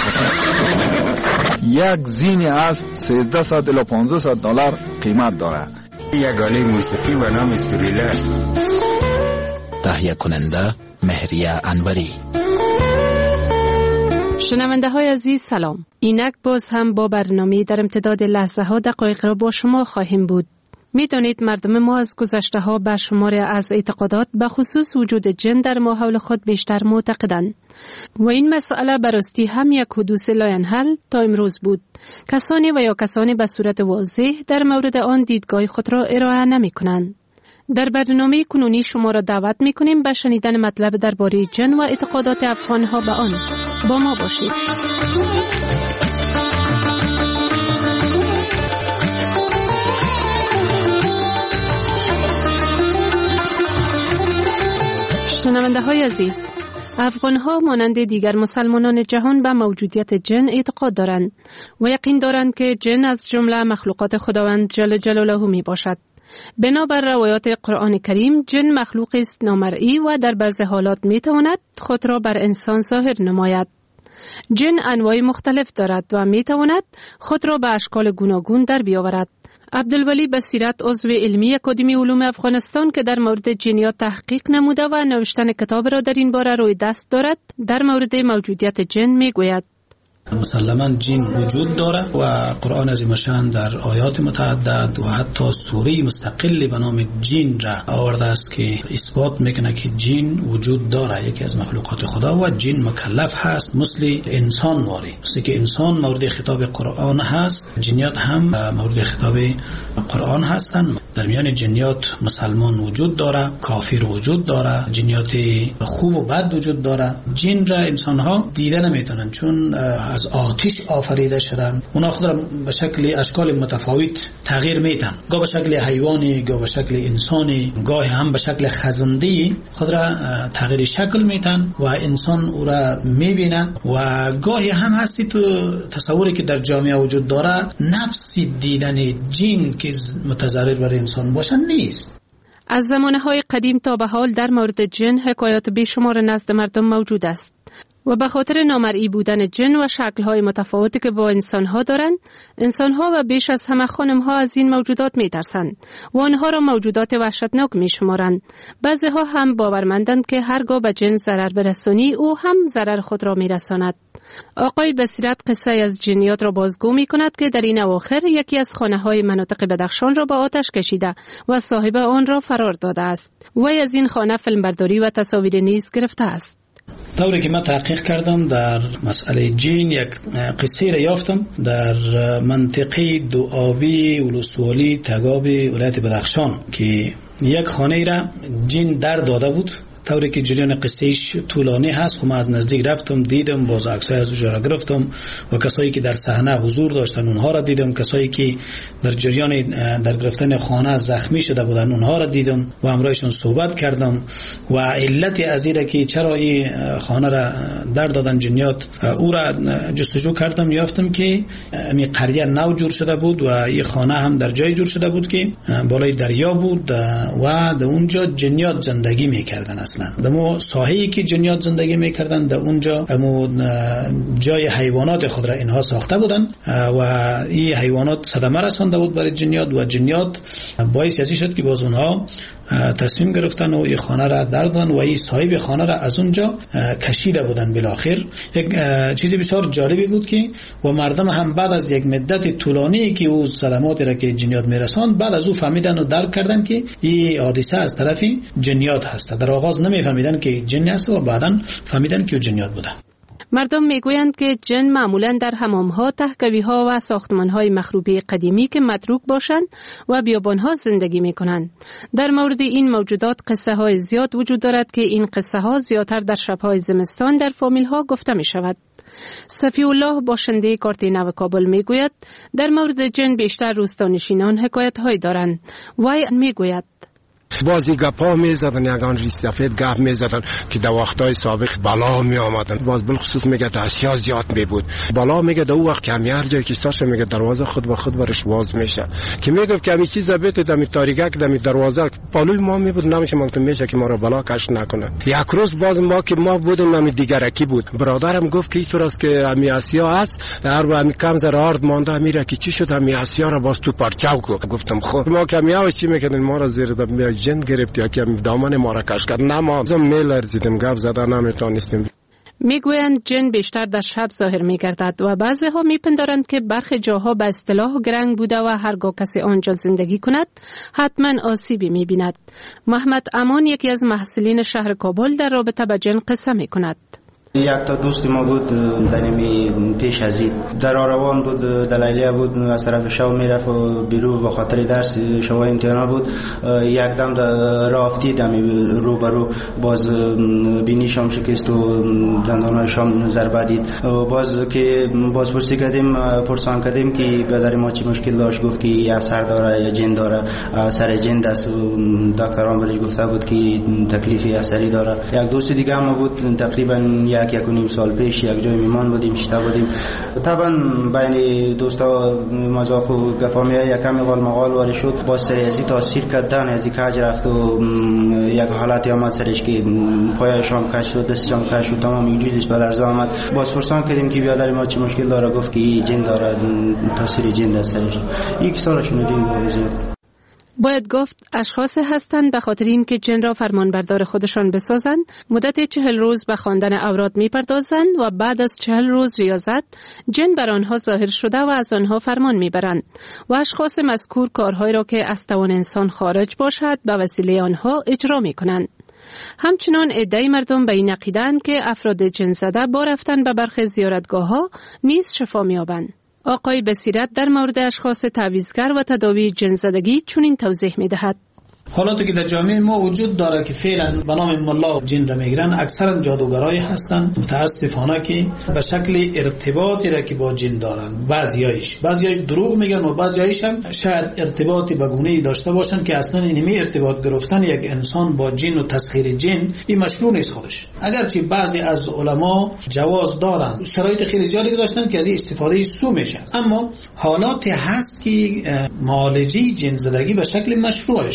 یک زین از سیزده صد الی پانزده صد دلار قیمت داره. یک آله موسیقی و نام سریله. تهیه کننده مهریه انوری. شنونده های عزیز سلام. اینک باز هم با برنامه در امتداد لحظه ها دقایق را با شما خواهیم بود. میدانید مردم ما از گذشته ها به شمار از اعتقادات به خصوص وجود جن در ماحول خود بیشتر معتقدند و این مسئله براستی هم یک حدوث لاینحل تا امروز بود. کسانی و یا کسانی به صورت واضح در مورد آن دیدگاه خود را ارائه نمی کنند. در برنامه کنونی شما را دعوت می کنیم به شنیدن مطلب درباره جن و اعتقادات افغان ها به آن. با ما باشید. شنونده های عزیز، افغان ها مانند دیگر مسلمانان جهان به موجودیت جن اعتقاد دارند و یقین دارند که جن از جمله مخلوقات خداوند جل جلاله می باشد. بنابر روایات قرآن کریم، جن مخلوقی است نامرئی و در بعض حالات می تواند خود را بر انسان ظاهر نماید. جن انواع مختلف دارد و می تواند خود را به اشکال گوناگون در بیاورد. عبدالولی بصیرت، عضو علمی اکادمی علوم افغانستان که در مورد جنیات تحقیق نموده و نوشتن کتاب را در این باره روی دست دارد، در مورد موجودیت جن می گوید: مسلماً جن وجود داره و قرآن عظیم شان در آیات متعدد و حتی سوره مستقلی به نام جن را آورده است که اثبات میکنه که جن وجود داره، یکی از مخلوقات خدا و جن مکلف هست مثل انسان واری، مثل که انسان مورد خطاب قرآن هست، جنیات هم مورد خطاب قرآن هستند. در میان جنیات مسلمان وجود داره، کافر وجود داره، جنیات خوب و بد وجود داره. جن را انسان ها دیده نمیتونن چون از آتش آفریده شدن. اونا خود را به شکل اشکال متفاوت تغییر میدن، گاه به شکل حیوانی، گاه به شکل انسانی، گاه هم به شکل خزنده خود را تغییر شکل میدن و انسان او را میبینه. و گاهی هم هستی تو تصوری که در جامعه وجود داره، نفس دیدن جن که متضرر بر انسان باشن نیست. از زمانهای قدیم تا به حال در مورد جن حکایات بیشمار نزد مردم موجود است. و به خاطر نامرئی بودن جن و شکل‌های متفاوتی که با انسان‌ها دارند، انسان‌ها و بیش از همه خانم‌ها از این موجودات می‌ترسند و آنها را موجودات وحشتناک می‌شمارند. بعضی‌ها هم باورمندند که هرگاه به جن ضرر برسانی او هم ضرر خود را می‌رساند. آقای بصیرت قصه از جنیات را بازگو می‌کند که در این اواخر یکی از خانه‌های مناطق بدخشان را به آتش کشیده و صاحب آن را فرار داده است. وی از این خانه فیلمبرداری و تصاویر نیز گرفته است. طوری که من تحقیق کردم در مسئله جین، یک قصه را یافتم در منطقه دوآبی ولسوالی تگاب ولایت بدخشان که یک خانه را جین در داده بود. طوری که جریان قصهش طولانی هست، خب از نزدیک رفتم دیدم، باز عکسای از اونجا را گرفتم و کسایی که در صحنه حضور داشتن اونها را دیدم، کسایی که در جریان در گرفتن خانه زخمی شده بودن اونها را دیدم و همراهشون صحبت کردم و علت از اینه که چرا این خانه را در دادن جنیات او را جستجو کردم. یافتم که می قریه نو جور شده بود و این خانه هم در جای جور شده بود که بالای دریا بود و در اونجا جنیات زندگی میکردن. اصلا دمو ساحه‌ای که جنیات زندگی میکردن در اونجا امو جای حیوانات خود را اینها ساخته بودن و این حیوانات صدمه رسانده بود برای جنیات و جنیات باعث ازی شد که باز اونها تصمیم گرفتن و این خانه را دردن و این صاحب خانه را از اونجا کشیده بودن. بالاخره یک چیزی بسیار جالبی بود که و مردم هم بعد از یک مدت طولانی که او صدماتی را که جنیات میرساند بعد از او فهمیدن و درک کردن که این حادثه از طرف جنیات هست. در آغاز نمیفهمیدن که جن است و بعداً فهمیدن که جنیات بوده. مردم میگویند که جن معمولاً در حمام‌ها، تهکوی‌ها و ساختمان‌های مخروبه قدیمی که متروک باشند و بیابان‌ها زندگی می‌کنند. در مورد این موجودات قصه‌های زیاد وجود دارد که این قصه‌ها زیادتر در شب‌های زمستان در فامیل‌ها گفته می‌شود. صفی الله باشنده کارت نو کابل میگوید در مورد جن بیشتر روستانشینان حکایت‌هایی دارند. وی میگوید بازی گپا میزدن، یگان ریش سفید گپ میزدن که در وقتای سابق بلا می آمدن. باز بالخصوص میگه دستیا زیاد می بود. بلا میگه در اون وقت که هر جایی که استاش میگه دروازه خود به خود برش باز میشه که میگه که همین چیزا بیت دمی تاریکه که دمی دروازه پالوی ما می بود نمیشه ممکن میشه که ما رو بلا کش نکنه. یک روز باز ما که ما بودیم نمی دیگرکی بود، برادرم گفت که اینطور است که همین آسیا هست، هر با همین کم زر آرد مانده میره که چی شد همین آسیا رو باز تو پرچاو کو. گفتم خب ما که میاوش چی میکنیم، ما رو زیر دم جن گرفت یا که دامن ما را کش کرد. نه ما زم میلرزیدیم، گپ زدن نمیتونستیم. میگویند جن بیشتر در شب ظاهر میگردد و بعضی ها میپندارند که برخی جاها به اصطلاح گرنگ بوده و هرگاه کسی آنجا زندگی کند حتما آسیبی میبیند. محمد امان یکی از محصلین شهر کابل در رابطه با جن قصه میکند. یک تا دوست ما بود در این پیش از این در آروان بود، دلیلیه بود، از طرف شو میرفت و بیرو به خاطر درس شو امتحان بود. یک دم در رافتی دمی رو برو باز بینیشم شکست و دندانهایشم ضربه دید. باز که باز پرسی کردیم پرسان کردیم که برادر ما چی مشکل داشت، گفت که یا سر داره یا جن داره، سر جن دست. دکتران برش گفته بود که تکلیفی اثری داره. یک دوست دیگه ما بود تقریبا یک یک و نیم سال پیش یک جای میمان بودیم، شتا بودیم. طبعا بین دوستا مذاق و گپامیه یک کمی غال مغال وارد شد. باز سر ازی تاثیر کردن ازی کج رفت و یک حالتی آمد سرش که پایشان کش شد، دستشان کش شد، تمام وجودش بلرزه آمد. باز پرسان کردیم که بیادر ما چی مشکل داره، گفت که جن داره، تاثیر جن دست سرش. یک سالش ندیم زیاد. باید گفت اشخاصی هستند به خاطر اینکه جن را فرمانبردار خودشان بسازند مدت چهل روز به خواندن اوراد میپردازند و بعد از چهل روز ریاضت جن بر آنها ظاهر شده و از آنها فرمان میبرند و اشخاص مذکور کارهایی را که از توان انسان خارج باشد به وسیله آنها اجرا میکنند. همچنان عده‌ای مردم به این عقیده‌اند که افراد جن زده با رفتن به برخی زیارتگاه‌ها نیز شفا می‌یابند. آقای بصیرت در مورد اشخاص تعویضگر و تداوی جن‌زدگی چنین توضیح می‌دهد. حالاتی که در جامعه ما وجود داره که فعلا به نام ملا جن را میگیرن، اکثرا جادوگرای هستند متاسفانه که به شکل ارتباطی را که با جن دارن. بعضیایش بعضیایش دروغ میگن و بعضیایش هم شاید ارتباطی به گونه‌ای داشته باشن که اصلا اینمی ارتباط گرفتن یک انسان با جن و تسخیر جن این مشروع نیست خودش. اگرچه بعضی از علما جواز دارن، شرایط خیلی زیادی داشتن که از این استفاده سو میشه، اما حالاتی هست که معالجه جن زدگی به شکل مشروعش.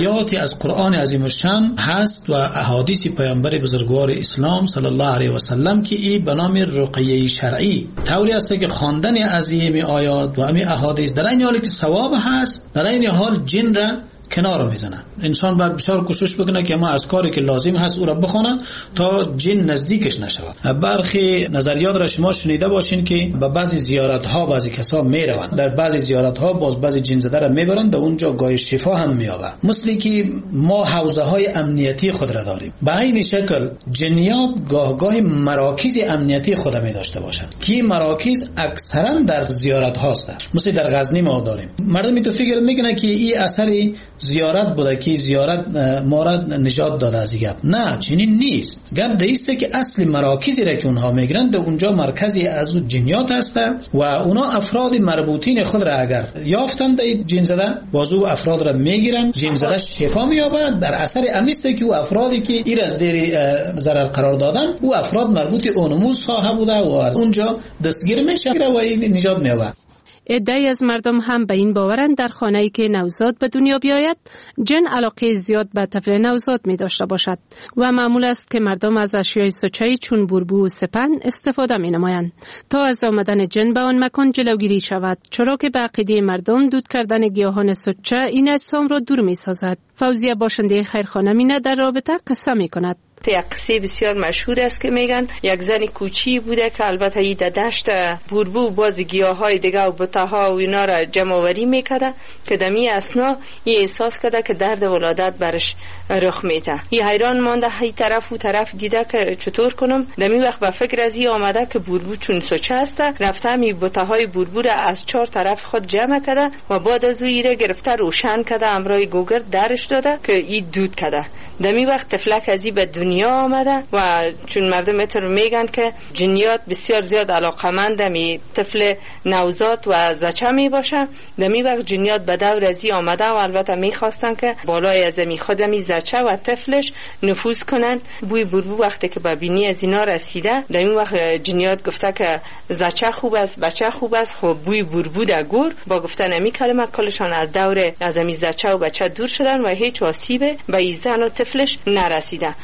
آیاتی از قرآن عظیم الشان هست و احادیث پیامبر بزرگوار اسلام صلی الله علیه و سلم که این به نام رقیه شرعی طوری است که خواندن از این آیات و این احادیث در این حالی که ثواب هست، در این حال جن را کنار میزنن. انسان باید بسیار کوشش بکنه که ما از کاری که لازم هست او را بخونه تا جن نزدیکش نشود. برخی نظریات را شما شنیده باشین که به بعضی زیارت ها بعضی کسا میروند، در بعضی زیارت ها باز بعضی جن زده را میبرند، در اونجا گاه شفا هم مییابند. مثل که ما حوزه های امنیتی خود را داریم، به این شکل جنیات گاه گاه مراکز امنیتی خود می داشته باشند که مراکز اکثرا در زیارت هاست. مثل در غزنی ما داریم. مردم تو فکر میکنه که این اثری زیارت بوده که زیارت ما را نجات داده از گپ. نه، چنین نیست. گپ دیسته که اصل مراکزی را که اونها میگیرند در اونجا مرکزی از اون جنیات هستند و اونا افراد مربوطین خود را اگر یافتند جن زده بازو افراد را میگیرند، جن زده شفا مییابد. در اثر امیسته که او افرادی که این را زیر ضرر قرار دادن او افراد مربوط اونموز صاحب بوده و اونجا دستگیر میشه و این نجات مییابد. عده‌ای از مردم هم به این باورند در خانه‌ای که نوزاد به دنیا بیاید جن علاقه زیاد به طفل نوزاد می داشته باشد و معمول است که مردم از اشیای سوچه‌ای چون بوربو و سپند استفاده می نمایند تا از آمدن جن به آن مکان جلوگیری شود، چرا که به عقیده مردم دود کردن گیاهان سوچه این اجسام را دور می سازد. فوزیه باشنده خیرخانه مینه در رابطه قصه می کند. یک قصه بسیار مشهور است که میگن یک زن کوچی بوده که البته ای در دشت بوربو باز گیاهای دیگه و بتاها و اینا را جمع آوری میکرده که دمی اسنا این احساس کرده که درد ولادت برش رخ میده. این حیران مانده، هی طرف و طرف دیده که چطور کنم. دمی وقت به فکر از این آمده که بوربو چون سوچه است، رفته می بتاهای بوربو را از چهار طرف خود جمع کرده و بعد از اون را گرفته روشن کرده، امرای گوگر درش داده که این دود کرده. دمی وقت طفلک از این به دنیا آمده و چون مردم اتر میگن که جنیات بسیار زیاد علاقمند می طفل نوزاد و زچه می باشه. دمی وقت جنیات به دور از این آمده و البته میخواستن که بالای از می خود می زچه و طفلش نفوذ کنن. بوی بوربو وقتی که به بینی از اینا رسیده، در این وقت جنیات گفته که زچه خوب است، بچه خوب است. خب بوی بوربو در گور با گفتن امی کلمه کلشان از دور از می زچه و بچه دور شدن و هیچ آسیب به این زن و طفلش نرسیده.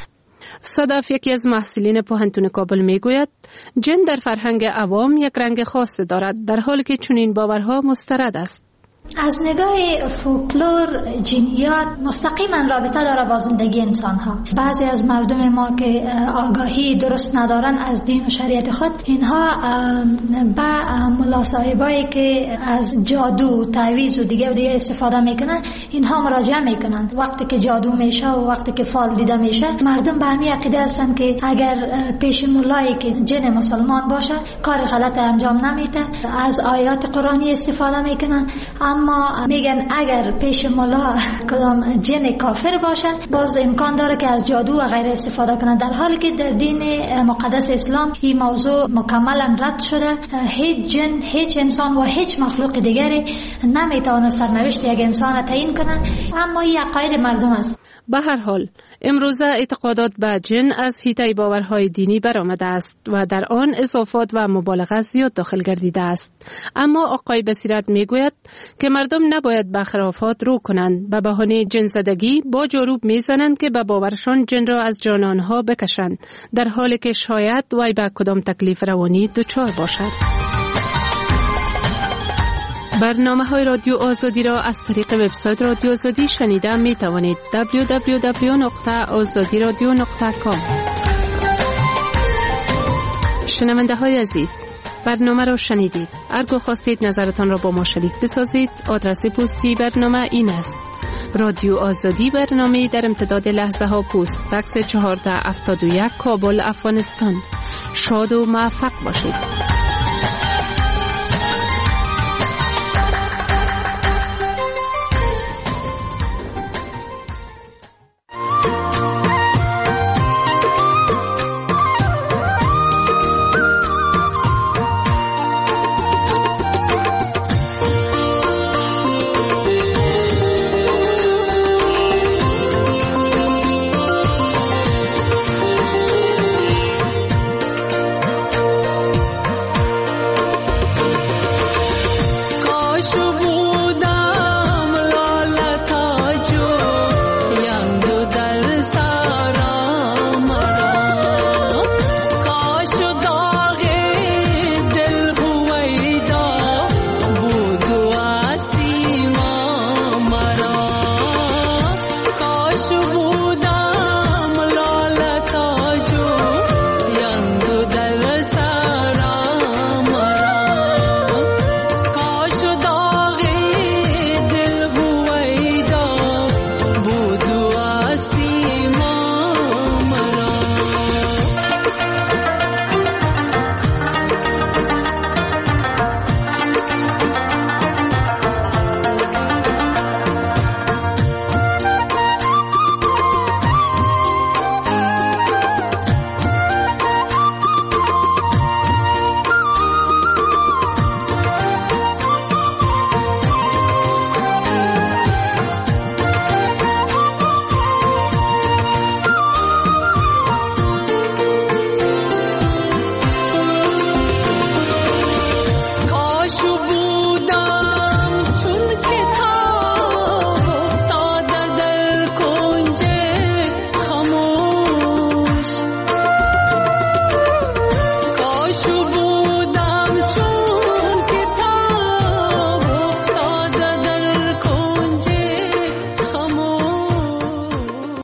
صدف یکی از محصلین پوهنتون کابل میگوید جن در فرهنگ عوام یک رنگ خاص دارد، در حالی که چنین باورها مسترد است. از نگاه فولکلور جنیات مستقیما رابطه داره با زندگی انسان ها. بعضی از مردم ما که آگاهی درست ندارن از دین و شریعت خود، اینها با ملاصاحبایی که از جادو، تعویذ و دیگه و دیگه استفاده میکنن، اینها مراجعه میکنن. وقتی که جادو میشه و وقتی که فال دیده میشه، مردم به همین عقیده هستن که اگر پیش مولایی که جن مسلمان باشه کار غلط انجام نمیده. از آیات قرآنی استفاده میکنن، اما میگن اگر پیش مولا کدام جن کافر باشه باز امکان داره که از جادو و غیره استفاده کنن، در حالی که در دین مقدس اسلام این موضوع مکملا رد شده. هیچ جن، هیچ انسان و هیچ مخلوق دیگری نمیتونه سرنوشت یک انسان تعیین کنه، اما این عقاید مردم است. به هر حال امروزه اعتقادات به جن از حیطه باورهای دینی برآمده است و در آن اضافات و مبالغه زیاد داخل گردیده است. اما آقای بصیرت میگوید که مردم نباید به خرافات رو کنند. به بهانه جن زدگی با جاروب میزنند که به باورشان جن را از جان آنها بکشند، در حالی که شاید وی به کدام تکلیف روانی دچار باشد. برنامه های رادیو آزادی را از طریق وبسایت رادیو آزادی شنیده می توانید. دبلیو دبلیو دبلیو نقطه آزادی رادیو نقطه کام. شنونده های عزیز، برنامه را شنیدید. اگر خواستید نظرتان را با ما شریک بسازید، آدرس پستی برنامه این است: رادیو آزادی، برنامه در امتداد لحظه ها، پست بکس چهارده هفتاد و یک، کابل، افغانستان. شاد و موفق باشید.